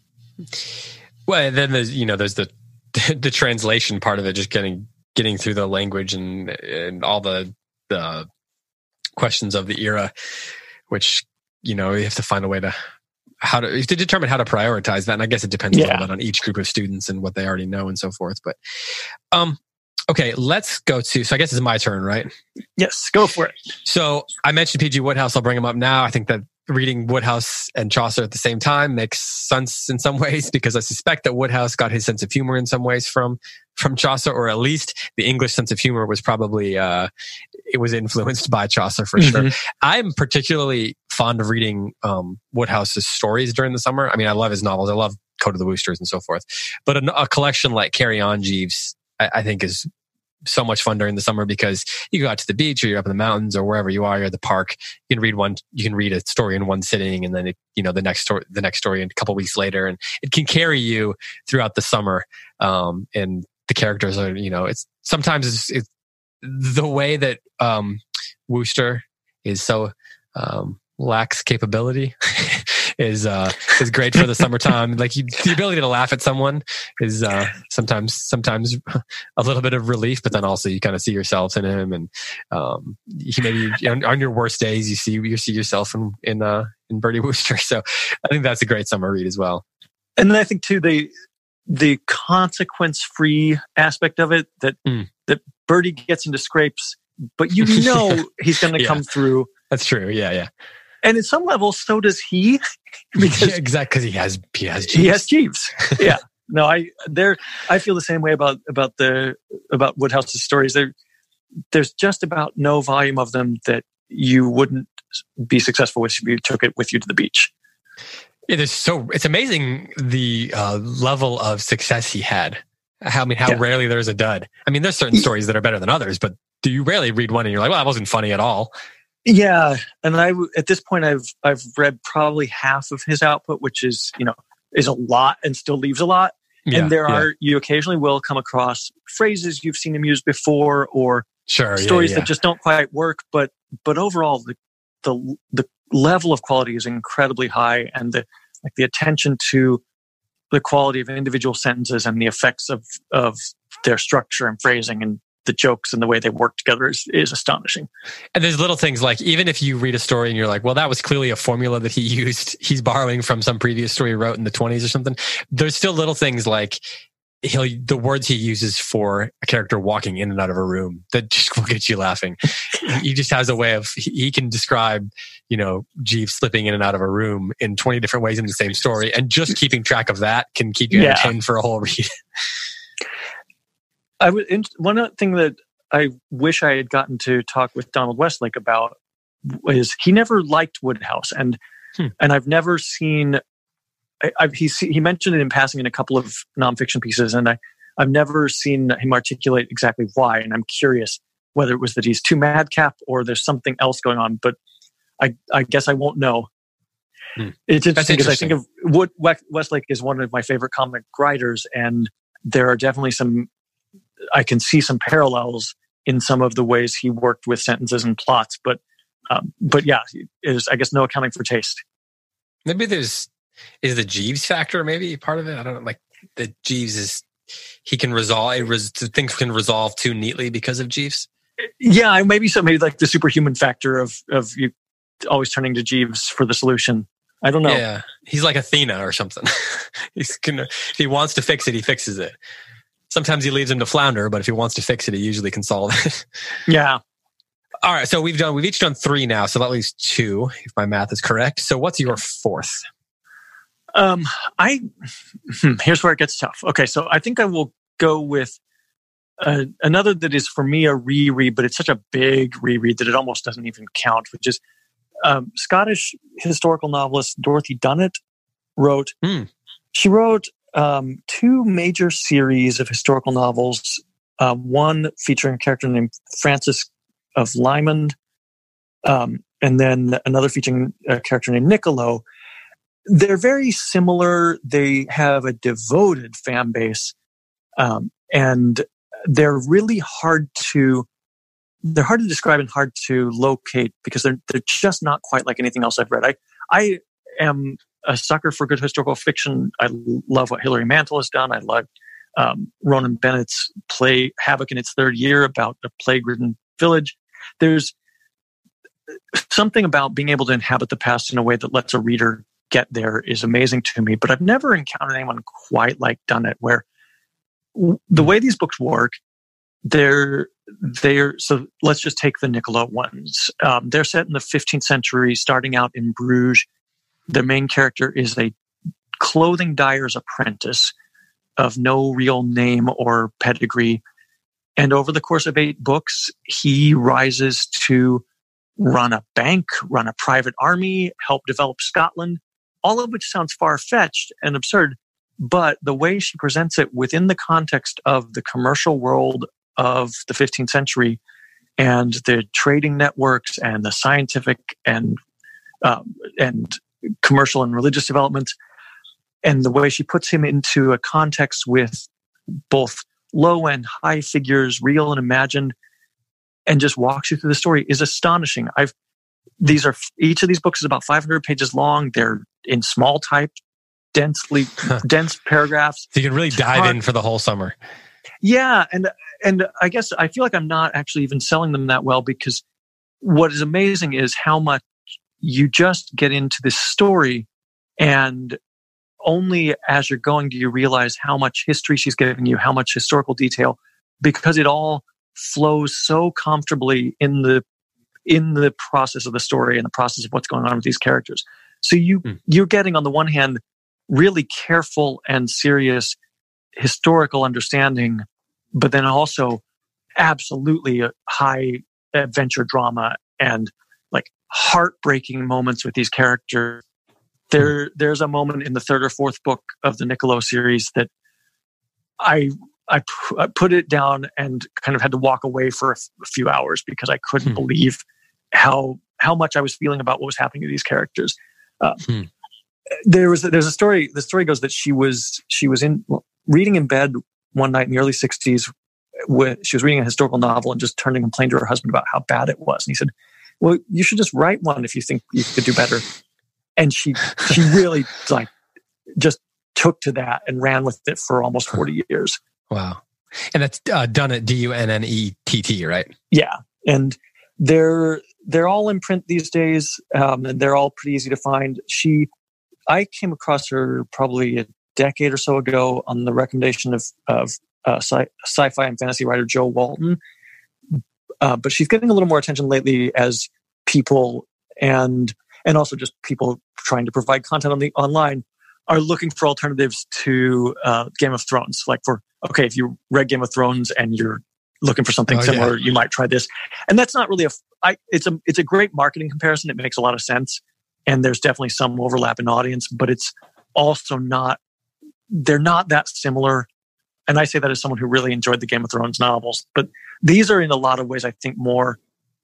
[SPEAKER 1] Well, then there's, you know, there's the the translation part of it, just getting getting through the language and and all the the questions of the era, which, you know, you have to find a way to how to to determine how to prioritize that. And I guess it depends yeah. a little bit on each group of students and what they already know and so forth. But um, okay, let's go to. So I guess it's my turn, right?
[SPEAKER 2] Yes, go for it.
[SPEAKER 1] So I mentioned P G Wodehouse. I'll bring him up now. I think that reading Wodehouse and Chaucer at the same time makes sense in some ways, because I suspect that Wodehouse got his sense of humor in some ways from from Chaucer, or at least the English sense of humor was probably uh, it was influenced by Chaucer for mm-hmm. sure. I'm particularly fond of reading um, Wodehouse's stories during the summer. I mean, I love his novels. I love Code of the Woosters and so forth. But a, a collection like Carry On, Jeeves, I, I think is so much fun during the summer, because you go out to the beach or you're up in the mountains or wherever you are, you're at the park. You can read one, you can read a story in one sitting, and then it, you know the next story, the next story, a couple weeks later, and it can carry you throughout the summer. Um, and the characters are, you know, it's sometimes it's, it's the way that um, Wooster is so um, lacks capability. is uh is great for the summertime. Like you, the ability to laugh at someone is uh sometimes sometimes a little bit of relief, but then also you kind of see yourself in him, and um he maybe on, on your worst days you see you see yourself in in uh in Bertie Wooster. So I think that's a great summer read as well.
[SPEAKER 2] And then I think too the the consequence free aspect of it, that mm. that Bertie gets into scrapes, but you know he's going to yeah. come through.
[SPEAKER 1] That's true. Yeah, yeah.
[SPEAKER 2] And at some level, so does he.
[SPEAKER 1] Because yeah, exactly, because he has he has Jeeves.
[SPEAKER 2] He has Jeeves. Yeah. No, I there I feel the same way about about the about Wodehouse's stories. There, there's just about no volume of them that you wouldn't be successful with if you took it with you to the beach.
[SPEAKER 1] It is so. It's amazing the uh, level of success he had How, I mean, how
[SPEAKER 2] Yeah.
[SPEAKER 1] rarely there's a dud. I mean, there's certain stories that are better than others, but do you rarely read one and you're like, well, that wasn't funny at all?
[SPEAKER 2] Yeah, and I at this point I've I've read probably half of his output, which is you know is a lot and still leaves a lot.
[SPEAKER 1] Yeah,
[SPEAKER 2] and there
[SPEAKER 1] yeah.
[SPEAKER 2] are you occasionally will come across phrases you've seen him use before or
[SPEAKER 1] Sure,
[SPEAKER 2] stories
[SPEAKER 1] yeah, yeah.
[SPEAKER 2] that just don't quite work. But but overall, the the the level of quality is incredibly high, and the like the attention to the quality of individual sentences and the effects of of their structure and phrasing and the jokes and the way they work together is, is astonishing.
[SPEAKER 1] And there's little things like, even if you read a story and you're like, well, that was clearly a formula that he used, he's borrowing from some previous story he wrote in the twenties or something. There's still little things like he'll, the words he uses for a character walking in and out of a room that just will get you laughing. He just has a way of, he can describe, you know, Jeeves slipping in and out of a room in twenty different ways in the same story. And just keeping track of that can keep you
[SPEAKER 2] Yeah.
[SPEAKER 1] entertained for a whole read.
[SPEAKER 2] I would, one thing that I wish I had gotten to talk with Donald Westlake about is he never liked Wodehouse, and
[SPEAKER 1] Hmm.
[SPEAKER 2] and I've never seen. I, I've, he he mentioned it in passing in a couple of nonfiction pieces, and I I've never seen him articulate exactly why, and I'm curious whether it was that he's too madcap or there's something else going on. But I I guess I won't know.
[SPEAKER 1] Hmm.
[SPEAKER 2] It's interesting because I
[SPEAKER 1] interesting.
[SPEAKER 2] think of Wood Westlake is one of my favorite comic writers, and there are definitely some. I can see some parallels in some of the ways he worked with sentences and plots, but um, but yeah, is I guess no accounting for taste.
[SPEAKER 1] Maybe there's, is the Jeeves factor maybe part of it? I don't know. Like the Jeeves is, he can resolve, res, things can resolve too neatly because of Jeeves.
[SPEAKER 2] Yeah, maybe so. Maybe like the superhuman factor of of you always turning to Jeeves for the solution. I don't know.
[SPEAKER 1] Yeah, he's like Athena or something. He's gonna, if he wants to fix it, he fixes it. Sometimes he leaves him to flounder, but if he wants to fix it, he usually can solve it.
[SPEAKER 2] Yeah.
[SPEAKER 1] All right, so we've done we've each done three now, so that leaves two, if my math is correct. So what's your fourth?
[SPEAKER 2] Um, I hmm, here's where it gets tough. Okay, so I think I will go with uh, another that is for me a reread, but it's such a big reread that it almost doesn't even count. Which is um, Scottish historical novelist Dorothy Dunnett wrote.
[SPEAKER 1] Hmm.
[SPEAKER 2] She wrote um, two major series of historical novels. Uh, one featuring a character named Francis of Lymond, um, and then another featuring a character named Niccolo. They're very similar. They have a devoted fan base, um, and they're really hard to they're hard to describe and hard to locate because they're they're just not quite like anything else I've read. I I am a sucker for good historical fiction. I love what Hilary Mantel has done. I love um, Ronan Bennett's play Havoc in its third year about a plague-ridden village. There's something about being able to inhabit the past in a way that lets a reader get there is amazing to me. But I've never encountered anyone quite like Dunnett, where w- the way these books work, they're they're so let's just take the Niccolo ones. Um, they're set in the fifteenth century, starting out in Bruges. The main character is a clothing dyer's apprentice of no real name or pedigree. And over the course of eight books, he rises to run a bank, run a private army, help develop Scotland, all of which sounds far-fetched and absurd. But the way she presents it within the context of the commercial world of the fifteenth century and the trading networks and the scientific and um, and commercial and religious developments, and the way she puts him into a context with both low and high figures, real and imagined, and just walks you through the story is astonishing. I've these are each of these books is about five hundred pages long. They're in small type, densely dense paragraphs.
[SPEAKER 1] So you can really dive
[SPEAKER 2] hard.
[SPEAKER 1] in for the whole summer.
[SPEAKER 2] Yeah, and and I guess I feel like I'm not actually even selling them that well, because what is amazing is how much you just get into this story, and only as you're going do you realize how much history she's giving you, how much historical detail, because it all flows so comfortably in the in the process of the story and the process of what's going on with these characters. So you mm. you're getting, on the one hand, really careful and serious historical understanding, but then also absolutely a high adventure drama and like heartbreaking moments with these characters. There, there's a moment in the third or fourth book of the Niccolo series that I I, pu- I put it down and kind of had to walk away for a, f- a few hours because I couldn't hmm. believe how how much I was feeling about what was happening to these characters. Uh, hmm. There was there's a story. The story goes that she was she was in reading in bed one night in the early sixties. When she was reading a historical novel and just turned and complained to her husband about how bad it was, and he said, "Well, you should just write one if you think you could do better." And she she really like just took to that and ran with it for almost forty years.
[SPEAKER 1] Wow. And that's uh, done at D U N N E T T, right?
[SPEAKER 2] Yeah. And they're they're all in print these days, um, and they're all pretty easy to find. She, I came across her probably a decade or so ago on the recommendation of of uh, sci- sci-fi and fantasy writer Joe Walton. Uh, but she's getting a little more attention lately as people and and also just people trying to provide content on the online are looking for alternatives to uh, Game of Thrones. Like for, okay, if you read Game of Thrones and you're looking for something oh, similar, yeah. you might try this. And that's not really a, I, it's a, it's a great marketing comparison. It makes a lot of sense. And there's definitely some overlap in audience, but it's also not, they're not that similar. And I say that as someone who really enjoyed the Game of Thrones novels, but these are in a lot of ways, I think, more,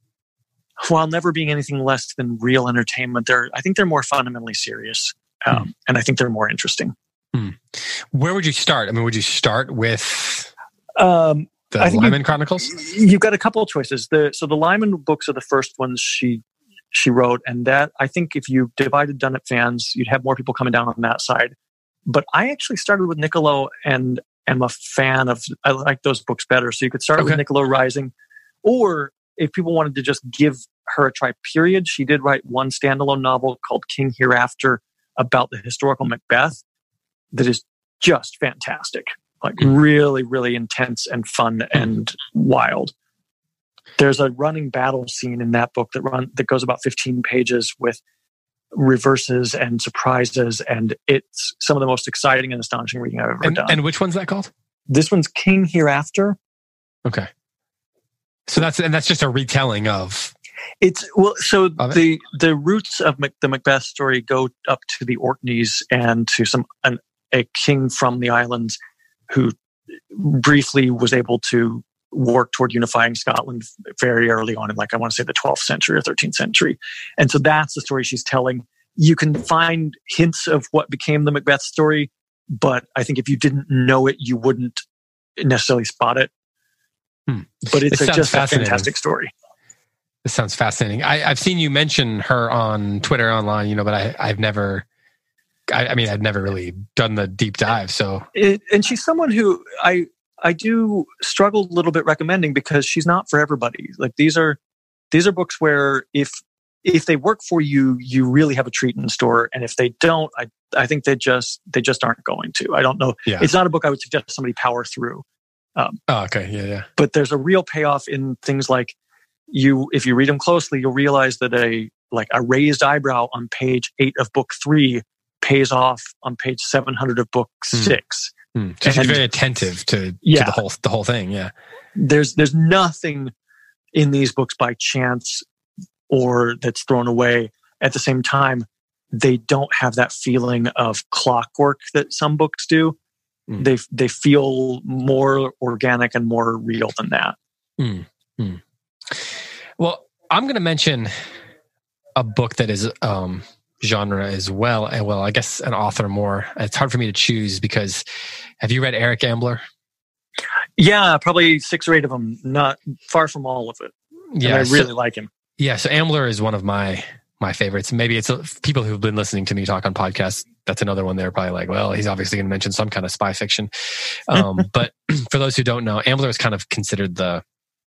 [SPEAKER 2] while never being anything less than real entertainment, they're, I think they're more fundamentally serious. Um, hmm. And I think they're more interesting.
[SPEAKER 1] Hmm. Where would you start? I mean, would you start with
[SPEAKER 2] um,
[SPEAKER 1] the Lyman Chronicles?
[SPEAKER 2] You've got a couple of choices. The, so the Lyman books are the first ones she she wrote, and that I think if you divided Dunnett fans, you'd have more people coming down on that side. But I actually started with Niccolo and am a fan of. I like those books better. So you could start okay. with Niccolo Rising, or if people wanted to just give her a try, period, she did write one standalone novel called King Hereafter, about the historical Macbeth that is just fantastic. Like really, really intense and fun and wild. There's a running battle scene in that book that run that goes about fifteen pages with reverses and surprises, and it's some of the most exciting and astonishing reading I've ever
[SPEAKER 1] and,
[SPEAKER 2] done.
[SPEAKER 1] And which one's that called?
[SPEAKER 2] This one's King Hereafter.
[SPEAKER 1] Okay. So that's and that's just a retelling of
[SPEAKER 2] It's well, so the the roots of Mac, the Macbeth story go up to the Orkneys and to some an, a king from the islands who briefly was able to work toward unifying Scotland very early on in, like I want to say the twelfth century or thirteenth century, and so that's the story she's telling. You can find hints of what became the Macbeth story, but I think if you didn't know it, you wouldn't necessarily spot it. Hmm. But it's a, just a fantastic story.
[SPEAKER 1] This sounds fascinating. I, I've seen you mention her on Twitter, online, you know, but I, I've never, I, I mean, I've never really done the deep dive. So,
[SPEAKER 2] it, and she's someone who I, I do struggle a little bit recommending because she's not for everybody. Like these are, these are books where if, if they work for you, you really have a treat in store. And if they don't, I, I think they just, they just aren't going to. I don't know.
[SPEAKER 1] Yeah.
[SPEAKER 2] It's not a book I would suggest somebody power through. Um,
[SPEAKER 1] oh, okay. Yeah. Yeah.
[SPEAKER 2] But there's a real payoff in things like, You, if you read them closely, you'll realize that a like a raised eyebrow on page eight of book three pays off on page seven hundred of book mm. six.
[SPEAKER 1] Mm. So she's very attentive to,
[SPEAKER 2] yeah.
[SPEAKER 1] to the whole the whole thing. Yeah,
[SPEAKER 2] there's there's nothing in these books by chance or that's thrown away. At the same time, they don't have that feeling of clockwork that some books do. Mm. They they feel more organic and more real than that.
[SPEAKER 1] Mm. Mm. Well, I'm going to mention a book that is um, genre as well, and well, I guess an author more. It's hard for me to choose because have you read Eric Ambler?
[SPEAKER 2] Yeah, probably six or eight of them. Not far from all of it. Yeah, and I really so, like him.
[SPEAKER 1] Yeah, so Ambler is one of my my favorites. Maybe it's uh, people who've been listening to me talk on podcasts. That's another one. They're probably like, well, he's obviously going to mention some kind of spy fiction. Um, but for those who don't know, Ambler is kind of considered the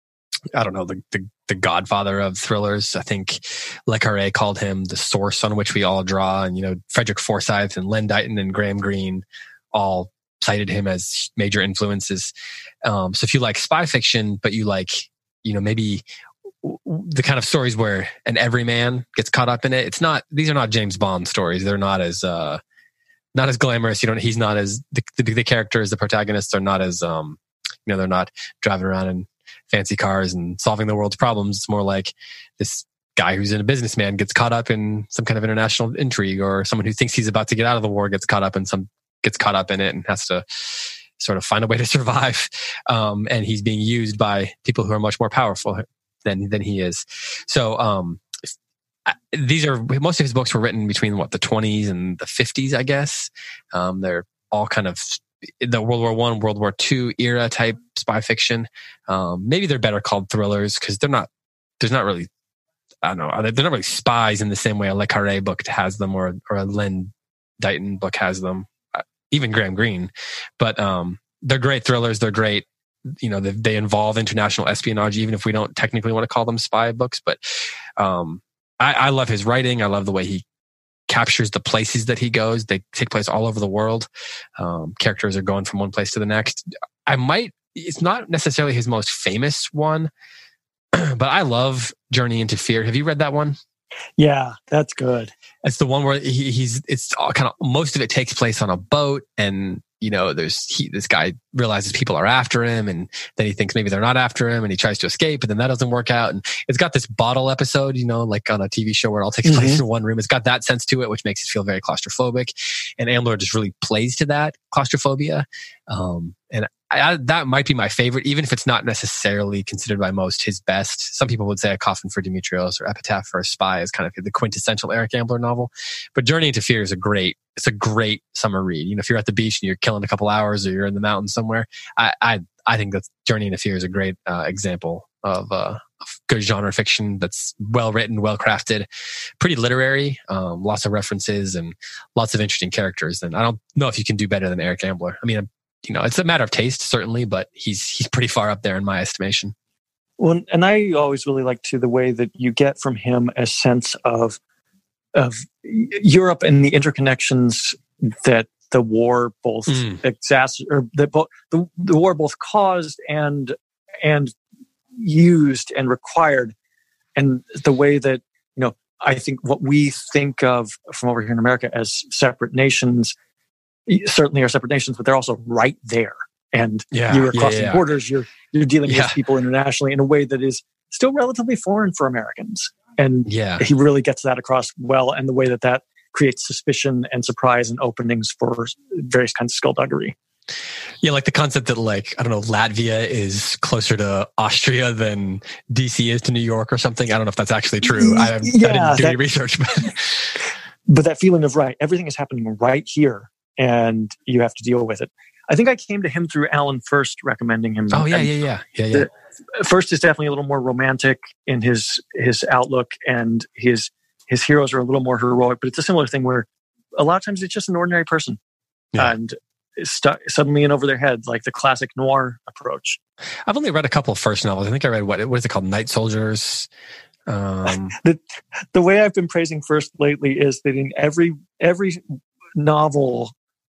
[SPEAKER 1] I don't know, the, the, the godfather of thrillers. I think Le Carre called him the source on which we all draw. And, you know, Frederick Forsyth and Len Deighton and Graham Greene all cited him as major influences. Um, so if you like spy fiction, but you like, you know, maybe the kind of stories where an everyman gets caught up in it, it's not, these are not James Bond stories. They're not as, uh, not as glamorous. You know, he's not as, the, the, the characters, the protagonists are not as, um, you know, they're not driving around in fancy cars and solving the world's problems. It's more like this guy who's in a businessman gets caught up in some kind of international intrigue, or someone who thinks he's about to get out of the war gets caught up in some, gets caught up in it and has to sort of find a way to survive. Um, and he's being used by people who are much more powerful than, than he is. So, um, these are, most of his books were written between what, the twenties and the fifties, I guess. Um, they're all kind of the World War One, World War Two era type spy fiction. Um, maybe they're better called thrillers because they're not, there's not really, I don't know, they're not really spies in the same way a Le Carré book has them, or, or a Len Deighton book has them, even Graham Greene. But um, they're great thrillers. They're great. You know, they, they involve international espionage, even if we don't technically want to call them spy books. But um, I, I love his writing. I love the way he captures the places that he goes. They take place all over the world. Um, characters are going from one place to the next. I might, it's not necessarily his most famous one, but I love Journey into Fear. Have you read that one?
[SPEAKER 2] Yeah, that's good.
[SPEAKER 1] It's the one where he, he's, it's all kind of, most of it takes place on a boat, and, you know, there's, he, this guy realizes people are after him, and then he thinks maybe they're not after him, and he tries to escape, but then that doesn't work out. And it's got this bottle episode, you know, like on a T V show where it all takes mm-hmm. place in one room. It's got that sense to it, which makes it feel very claustrophobic. And Ambler just really plays to that claustrophobia. Um, and I, I, that might be my favorite, even if it's not necessarily considered by most his best. Some people would say A Coffin for Demetrios or Epitaph for a Spy is kind of the quintessential Eric Ambler novel. But Journey into Fear is a great, it's a great summer read. You know, if you're at the beach and you're killing a couple hours, or you're in the mountains somewhere, I I, I think that Journey into Fear is a great uh, example of, uh, of good genre fiction that's well written, well crafted, pretty literary, um, lots of references and lots of interesting characters. And I don't know if you can do better than Eric Ambler. I mean, you know, it's a matter of taste, certainly, but he's he's pretty far up there in my estimation.
[SPEAKER 2] Well, and I always really like to the way that you get from him a sense of of Europe and the interconnections that the war both mm. exacer or that both the, the war both caused and and used and required, and the way that, you know, I think what we think of from over here in America as separate nations certainly are separate nations, but they're also right there. And
[SPEAKER 1] yeah,
[SPEAKER 2] you're crossing
[SPEAKER 1] yeah, yeah.
[SPEAKER 2] borders, you're you're dealing
[SPEAKER 1] yeah.
[SPEAKER 2] with people internationally in a way that is still relatively foreign for Americans. And
[SPEAKER 1] yeah.
[SPEAKER 2] he really gets that across well, and the way that that creates suspicion and surprise and openings for various kinds of skullduggery.
[SPEAKER 1] Yeah, like the concept that, like, I don't know, Latvia is closer to Austria than D C is to New York or something. I don't know if that's actually true. I,
[SPEAKER 2] yeah,
[SPEAKER 1] I didn't do
[SPEAKER 2] that,
[SPEAKER 1] any research. But.
[SPEAKER 2] but that feeling of, right, everything is happening right here, and you have to deal with it. I think I came to him through Alan First recommending him.
[SPEAKER 1] Oh, yeah, yeah, yeah. yeah, yeah.
[SPEAKER 2] The, First is definitely a little more romantic in his his outlook, and his his heroes are a little more heroic, but it's a similar thing where a lot of times it's just an ordinary person. Yeah. And stu- suddenly in over their heads, like the classic noir approach.
[SPEAKER 1] I've only read a couple of First novels. I think I read, what, what is it called? Night Soldiers. Um,
[SPEAKER 2] the, the way I've been praising First lately is that in every every novel,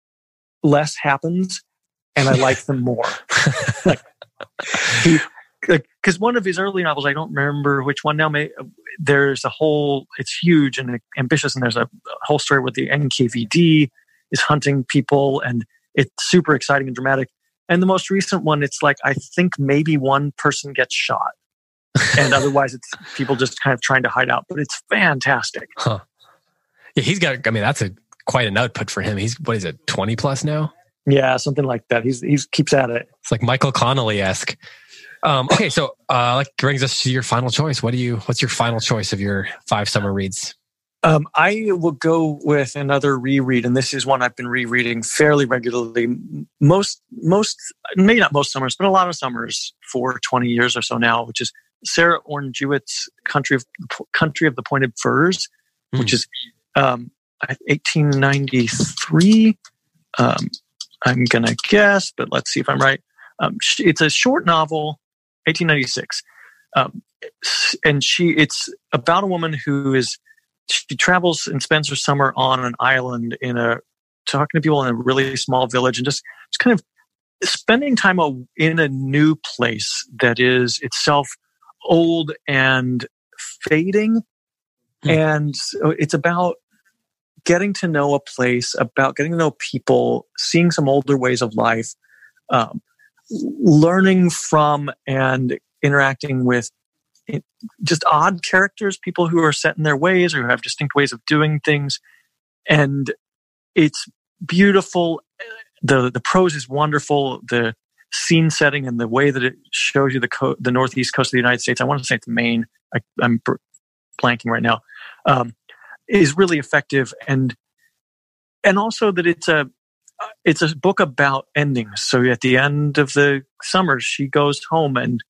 [SPEAKER 2] less happens, and I like them more. Like he, because one of his early novels, I don't remember which one now. May, there's a whole, it's huge and ambitious, and there's a, a whole story where the N K V D is hunting people, and it's super exciting and dramatic. And the most recent one, it's like, I think maybe one person gets shot, and otherwise it's people just kind of trying to hide out. But it's fantastic.
[SPEAKER 1] Huh. Yeah, he's got, I mean, that's a quite an output for him. He's, what is it, twenty plus now?
[SPEAKER 2] Yeah, something like that. He's he's keeps at it.
[SPEAKER 1] It's like Michael Connelly-esque. Um, okay, so uh, like brings us to your final choice. What do you? What's your final choice of your five summer reads?
[SPEAKER 2] Um, I will go with another reread, and this is one I've been rereading fairly regularly. Most, most, maybe not most summers, but a lot of summers for twenty years or so now. Which is Sarah Orne Jewett's "Country of Country of the Pointed Firs," mm. which is um, eighteen ninety-three. Um, I'm gonna guess, but let's see if I'm right. Um, it's a short novel, eighteen ninety-six, um, and she. It's about a woman who is. She travels and spends her summer on an island in a talking to people in a really small village, and just just kind of spending time in a new place that is itself old and fading. Hmm. And so it's about getting to know a place, about getting to know people, seeing some older ways of life, um, learning from and interacting with just odd characters, people who are set in their ways or who have distinct ways of doing things. And it's beautiful the the prose is wonderful. The scene setting and the way that it shows you the co- the northeast coast of the United States. I want to say it's Maine. I, I'm blanking right now. Um, is really effective, and and also that it's a it's a book about endings. So at the end of the summer, she goes home, and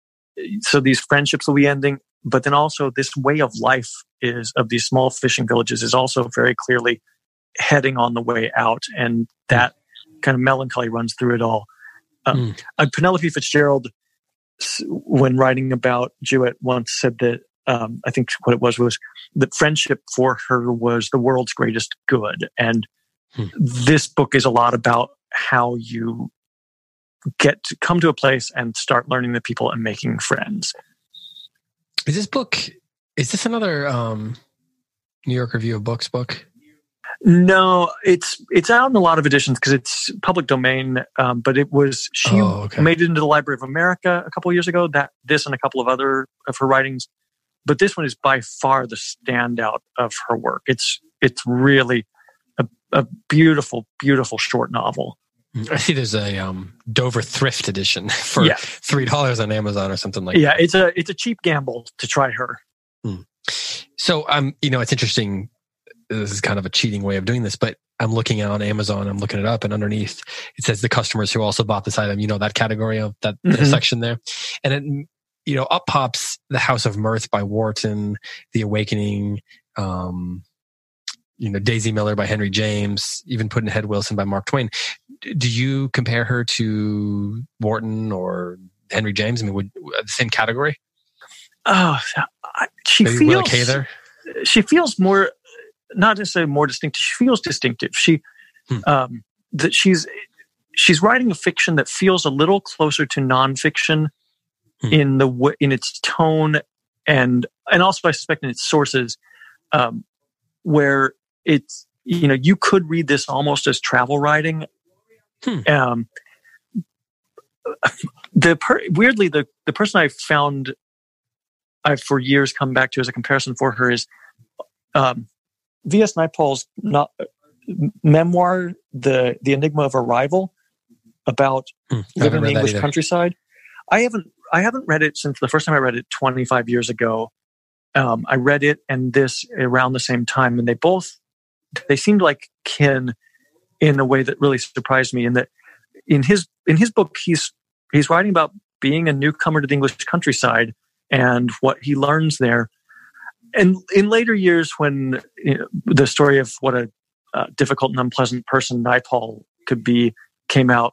[SPEAKER 2] so these friendships will be ending. But then also this way of life is of these small fishing villages is also very clearly heading on the way out, and that mm. kind of melancholy runs through it all. Um, mm. uh, Penelope Fitzgerald, when writing about Jewett, once said that um, I think what it was was that friendship for her was the world's greatest good, and mm. this book is a lot about how you get to come to a place and start learning the people and making friends.
[SPEAKER 1] Is this book? Is this another um, New York Review of Books book?
[SPEAKER 2] No, it's it's out in a lot of editions because it's public domain. Um, but it was she
[SPEAKER 1] oh, okay.
[SPEAKER 2] made it into the Library of America a couple of years ago. That this and a couple of other of her writings, but this one is by far the standout of her work. It's it's really a, a beautiful, beautiful short novel.
[SPEAKER 1] I see there's a um, Dover Thrift edition for
[SPEAKER 2] yeah.
[SPEAKER 1] three dollars on Amazon or something like
[SPEAKER 2] yeah,
[SPEAKER 1] that.
[SPEAKER 2] Yeah, it's a it's a cheap gamble to try her.
[SPEAKER 1] Hmm. So um, you know, it's interesting. This is kind of a cheating way of doing this, but I'm looking on Amazon, I'm looking it up, and underneath it says the customers who also bought this item, you know, that category of that mm-hmm. section there. And it, you know, up pops The House of Mirth by Wharton, The Awakening, um, you know, Daisy Miller by Henry James, even Pudd'nhead Wilson by Mark Twain. Do you compare her to Wharton or Henry James? I mean, would the same category?
[SPEAKER 2] Oh, she
[SPEAKER 1] Maybe
[SPEAKER 2] feels
[SPEAKER 1] Willa Kay there?
[SPEAKER 2] She feels more, not necessarily more distinctive. She feels distinctive. She, hmm. um, that she's she's writing a fiction that feels a little closer to nonfiction hmm. in the in its tone and and also I suspect in its sources, um, where it's you know you could read this almost as travel writing. Hmm. Um, the per- weirdly the the person I found I've for years come back to as a comparison for her is um, V S Naipaul's not, memoir, the the Enigma of Arrival, about
[SPEAKER 1] hmm.
[SPEAKER 2] living in the English countryside. I haven't I haven't read it since the first time I read it twenty-five years ago. Um, I read it and this around the same time, and they both they seemed like kin in a way that really surprised me. In that, in his in his book, he's he's writing about being a newcomer to the English countryside and what he learns there. And in later years, when you know, the story of what a uh, difficult and unpleasant person Naipaul could be came out,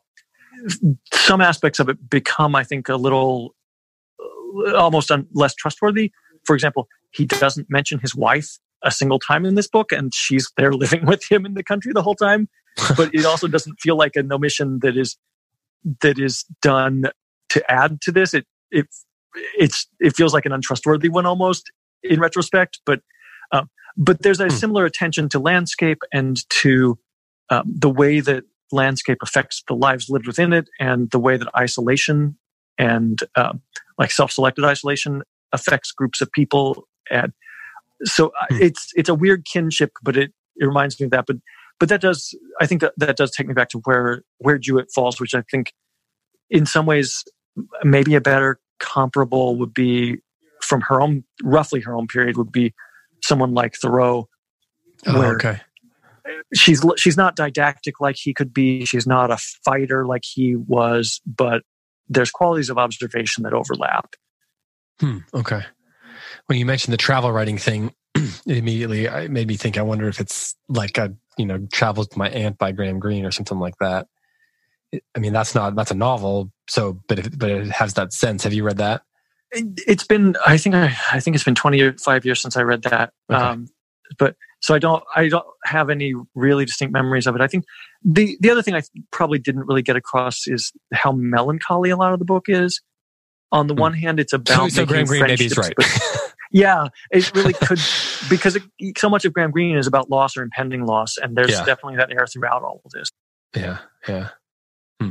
[SPEAKER 2] some aspects of it become, I think, a little uh, almost un- less trustworthy. For example, he doesn't mention his wife a single time in this book, and she's there living with him in the country the whole time. But it also doesn't feel like an omission that is that is done to add to this. It it it's it feels like an untrustworthy one almost in retrospect. But uh, but there's a similar attention to landscape and to um, the way that landscape affects the lives lived within it, and the way that isolation and uh, like self-selected isolation affects groups of people. And so hmm. it's it's a weird kinship, but it, it reminds me of that. But but that does I think that, that does take me back to where where Jewett falls, which I think in some ways maybe a better comparable would be from her own roughly her own period would be someone like Thoreau.
[SPEAKER 1] Oh, okay.
[SPEAKER 2] She's she's not didactic like he could be. She's not a fighter like he was, but there's qualities of observation that overlap.
[SPEAKER 1] Hmm. Okay. When you mentioned the travel writing thing, it immediately it made me think. I wonder if it's like a you know Travels with My Aunt by Graham Greene or something like that. It, I mean, that's not that's a novel. So, but it, but it has that sense. Have you read that?
[SPEAKER 2] It's been. I think I, I think it's been twenty-five years since I read that.
[SPEAKER 1] Okay.
[SPEAKER 2] Um, but so I don't. I don't have any really distinct memories of it. I think the the other thing I probably didn't really get across is how melancholy a lot of the book is. On the hmm. one hand, it's about
[SPEAKER 1] so, so Graham Greene maybe he's right.
[SPEAKER 2] But, yeah, it really could because it, so much of Graham Greene is about loss or impending loss, and there's
[SPEAKER 1] yeah.
[SPEAKER 2] definitely that air throughout all of this.
[SPEAKER 1] Yeah, yeah. Hmm.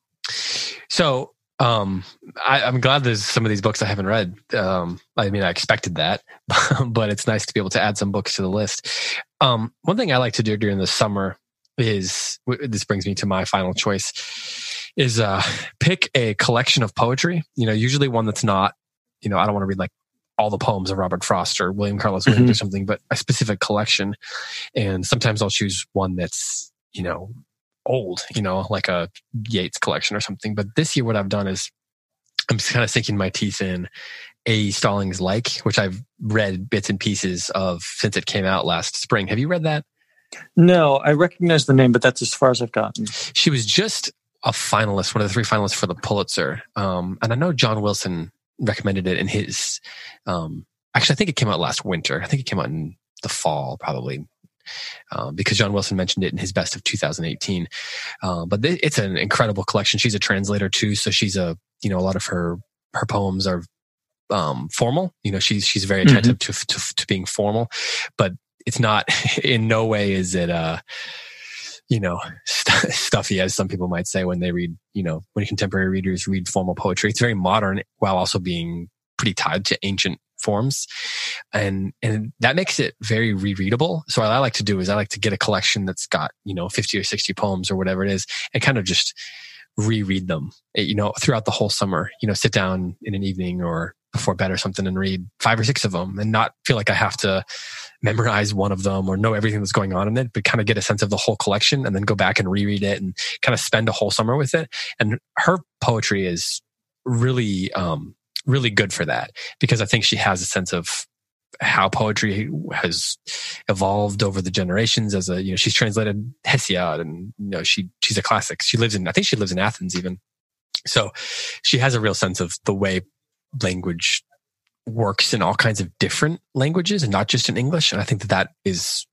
[SPEAKER 1] So um, I, I'm glad there's some of these books I haven't read. Um, I mean, I expected that, but it's nice to be able to add some books to the list. Um, one thing I like to do during the summer is, this brings me to my final choice, is uh, pick a collection of poetry, you know, usually one that's not, you know, I don't want to read like all the poems of Robert Frost or William Carlos Williams mm-hmm. or something, but a specific collection. And sometimes I'll choose one that's, you know, old, you know, like a Yeats collection or something. But this year, what I've done is I'm just kind of sinking my teeth in A. Stallings Like, which I've read bits and pieces of since it came out last spring. Have you read that?
[SPEAKER 2] No, I recognize the name, but that's as far as I've gotten.
[SPEAKER 1] She was just a finalist, one of the three finalists for the Pulitzer. Um, and I know John Wilson recommended it in his, um, actually, I think it came out last winter. I think it came out in the fall, probably, um, because John Wilson mentioned it in his best of two thousand eighteen. Um, but th- it's an incredible collection. She's a translator too. So she's a, you know, a lot of her, her poems are, um, formal. You know, she's, she's very attentive mm-hmm. to, to, to being formal, but it's not, in no way is it, uh, you know, st- stuffy, as some people might say when they read, you know, when contemporary readers read formal poetry. It's very modern while also being pretty tied to ancient forms. And, and that makes it very rereadable. So what I like to do is I like to get a collection that's got, you know, fifty or sixty poems or whatever it is, and kind of just reread them, you know, throughout the whole summer, you know, sit down in an evening or before bed or something and read five or six of them and not feel like I have to memorize one of them or know everything that's going on in it, but kind of get a sense of the whole collection and then go back and reread it and kind of spend a whole summer with it. And her poetry is really, um, really good for that, because I think she has a sense of how poetry has evolved over the generations. As a, you know, she's translated Hesiod, and, you know, she, she's a classic. She lives in, I think she lives in Athens even. So she has a real sense of the way language works in all kinds of different languages and not just in English. And I think that that is,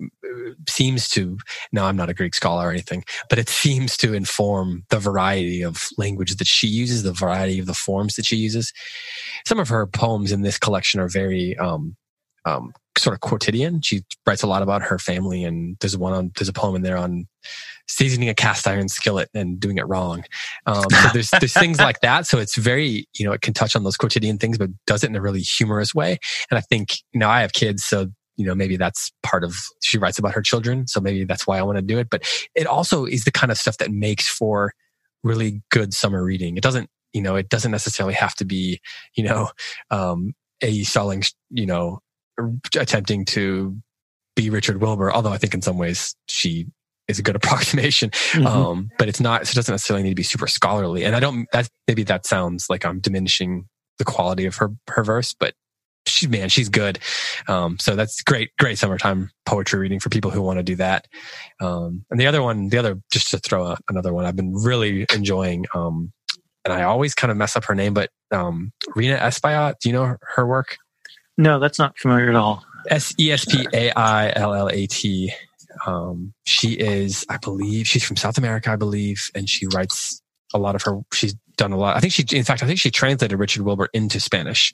[SPEAKER 1] seems to, now I'm not a Greek scholar or anything, but it seems to inform the variety of language that she uses, the variety of the forms that she uses. Some of her poems in this collection are very, um, um, sort of quotidian. She writes a lot about her family, and there's one on, there's a poem in there on seasoning a cast iron skillet and doing it wrong. Um, so there's, there's things like that. So it's very, you know, it can touch on those quotidian things, but does it in a really humorous way. And I think, you know, I have kids, so, you know, maybe that's part of, she writes about her children, so maybe that's why I want to do it. But it also is the kind of stuff that makes for really good summer reading. It doesn't, you know, it doesn't necessarily have to be, you know, um, A. Stallings, you know, attempting to be Richard Wilbur, although I think in some ways she is a good approximation. Mm-hmm. Um, but it's not, it doesn't necessarily need to be super scholarly. And I don't, that maybe that sounds like I'm diminishing the quality of her, her verse, but she, man, she's good. Um, so that's great, great summertime poetry reading for people who want to do that. Um, and the other one, the other, just to throw a, another one, I've been really enjoying, um, and I always kind of mess up her name, but, um, Rina Espaillat, do you know her, her work?
[SPEAKER 2] No, that's not familiar at all.
[SPEAKER 1] S E S P A I L L A T. Um, she is, I believe, she's from South America, I believe, and she writes a lot of her, she's done a lot. I think she, in fact, I think she translated Richard Wilbur into Spanish.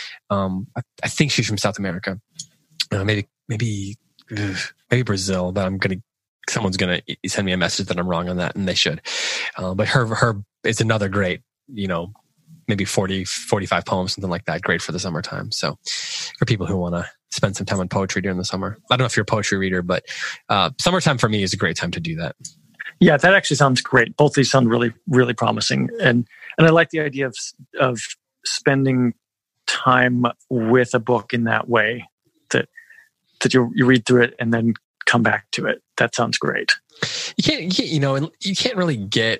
[SPEAKER 1] Um, I, I think she's from South America. Uh, maybe, maybe, ugh, maybe Brazil, but I'm going to, someone's going to send me a message that I'm wrong on that, and they should. Uh, but her, her is another great, you know, maybe forty, forty-five poems, something like that. Great for the summertime. So for people who want to spend some time on poetry during the summer, I don't know if you're a poetry reader, but uh, summertime for me is a great time to do that.
[SPEAKER 2] Yeah, that actually sounds great. Both these sound really, really promising. And, and I like the idea of, of spending time with a book in that way, that, that you, you read through it and then come back to it. That sounds great.
[SPEAKER 1] You can't, you can't, you know, you can't really get,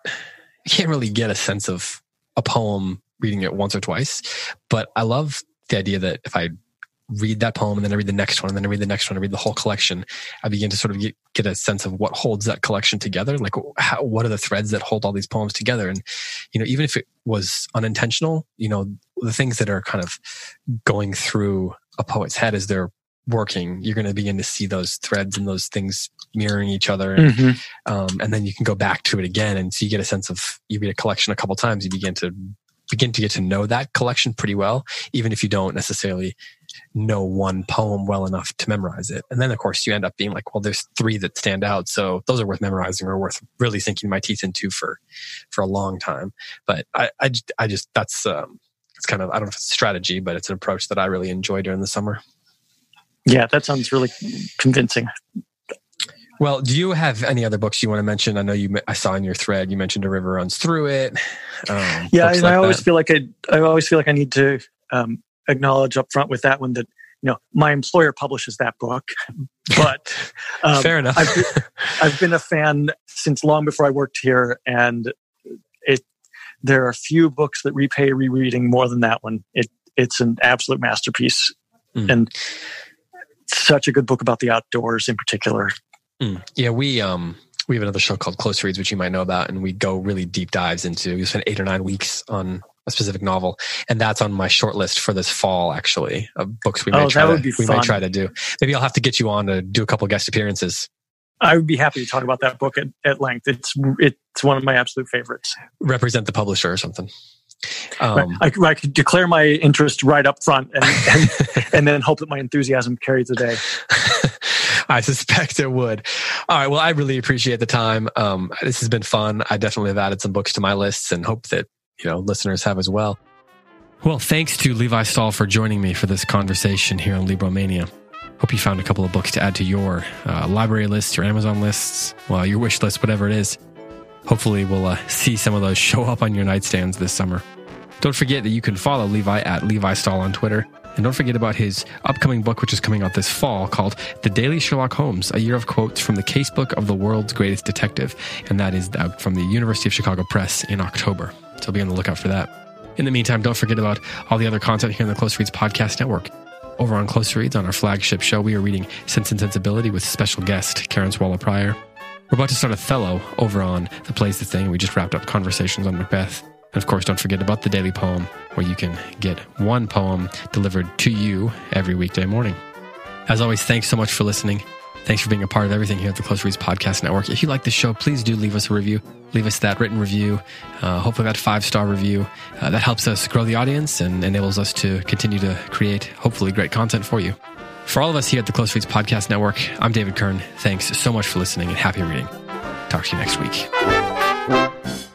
[SPEAKER 1] you can't really get a sense of a poem reading it once or twice, but I love the idea that if I read that poem and then I read the next one and then I read the next one, I read the whole collection, I begin to sort of get, get a sense of what holds that collection together. Like, how, what are the threads that hold all these poems together? And, you know, even if it was unintentional, you know, the things that are kind of going through a poet's head as they're working, you're going to begin to see those threads and those things mirroring each other. And, mm-hmm. um, and then you can go back to it again. And so you get a sense of, you read a collection a couple times, you begin to begin to get to know that collection pretty well, even if you don't necessarily know one poem well enough to memorize it. And then of course you end up being like, well, there's three that stand out, so those are worth memorizing or worth really sinking my teeth into for, for a long time. But I, I, I just, that's, um, it's kind of, I don't know if it's a strategy, but it's an approach that I really enjoy during the summer.
[SPEAKER 2] Yeah, that sounds really convincing.
[SPEAKER 1] Well, do you have any other books you want to mention? I know you. I saw in your thread you mentioned A River Runs Through It. Um,
[SPEAKER 2] yeah, and
[SPEAKER 1] like
[SPEAKER 2] I always
[SPEAKER 1] that.
[SPEAKER 2] feel like I. I always feel like I need to um, acknowledge up front with that one that you know my employer publishes that book, but um,
[SPEAKER 1] fair enough.
[SPEAKER 2] I've, been, I've been a fan since long before I worked here, and it. There are few books that repay rereading more than that one. It it's an absolute masterpiece, mm. and such a good book about the outdoors in particular.
[SPEAKER 1] Mm. Yeah, we um we have another show called Close Reads, which you might know about, and we go really deep dives into. We spend eight or nine weeks on a specific novel, and that's on my short list for this fall. Actually, of books we may
[SPEAKER 2] oh,
[SPEAKER 1] try
[SPEAKER 2] that would
[SPEAKER 1] to
[SPEAKER 2] be
[SPEAKER 1] we
[SPEAKER 2] fun.
[SPEAKER 1] might try to do. Maybe I'll have to get you on to do a couple guest appearances.
[SPEAKER 2] I would be happy to talk about that book at, at length. It's it's one of my absolute favorites.
[SPEAKER 1] Represent the publisher or something. Um,
[SPEAKER 2] I, I could declare my interest right up front, and and, and then hope that my enthusiasm carries the day.
[SPEAKER 1] I suspect it would. All right. Well, I really appreciate the time. Um, this has been fun. I definitely have added some books to my lists and hope that, you know, listeners have as well. Well, thanks to Levi Stahl for joining me for this conversation here on Libromania. Hope you found a couple of books to add to your uh, library lists, your Amazon lists, well, your wish list, whatever it is. Hopefully we'll uh, see some of those show up on your nightstands this summer. Don't forget that you can follow Levi at Levi Stahl on Twitter. And don't forget about his upcoming book, which is coming out this fall, called The Daily Sherlock Holmes, a year of quotes from the casebook of the world's greatest detective. And that is out from the University of Chicago Press in October. So be on the lookout for that. In the meantime, don't forget about all the other content here in the Close Reads Podcast Network. Over on Close Reads, on our flagship show, we are reading Sense and Sensibility with special guest Karen Swallow Pryor. We're about to start Othello over on The Play's the Thing. We just wrapped up Conversations on Macbeth. And of course, don't forget about the Daily Poem, where you can get one poem delivered to you every weekday morning. As always, thanks so much for listening. Thanks for being a part of everything here at the Close Reads Podcast Network. If you like the show, please do leave us a review. Leave us that written review, uh, hopefully that five-star review. Uh, that helps us grow the audience and enables us to continue to create, hopefully, great content for you. For all of us here at the Close Reads Podcast Network, I'm David Kern. Thanks so much for listening and happy reading. Talk to you next week.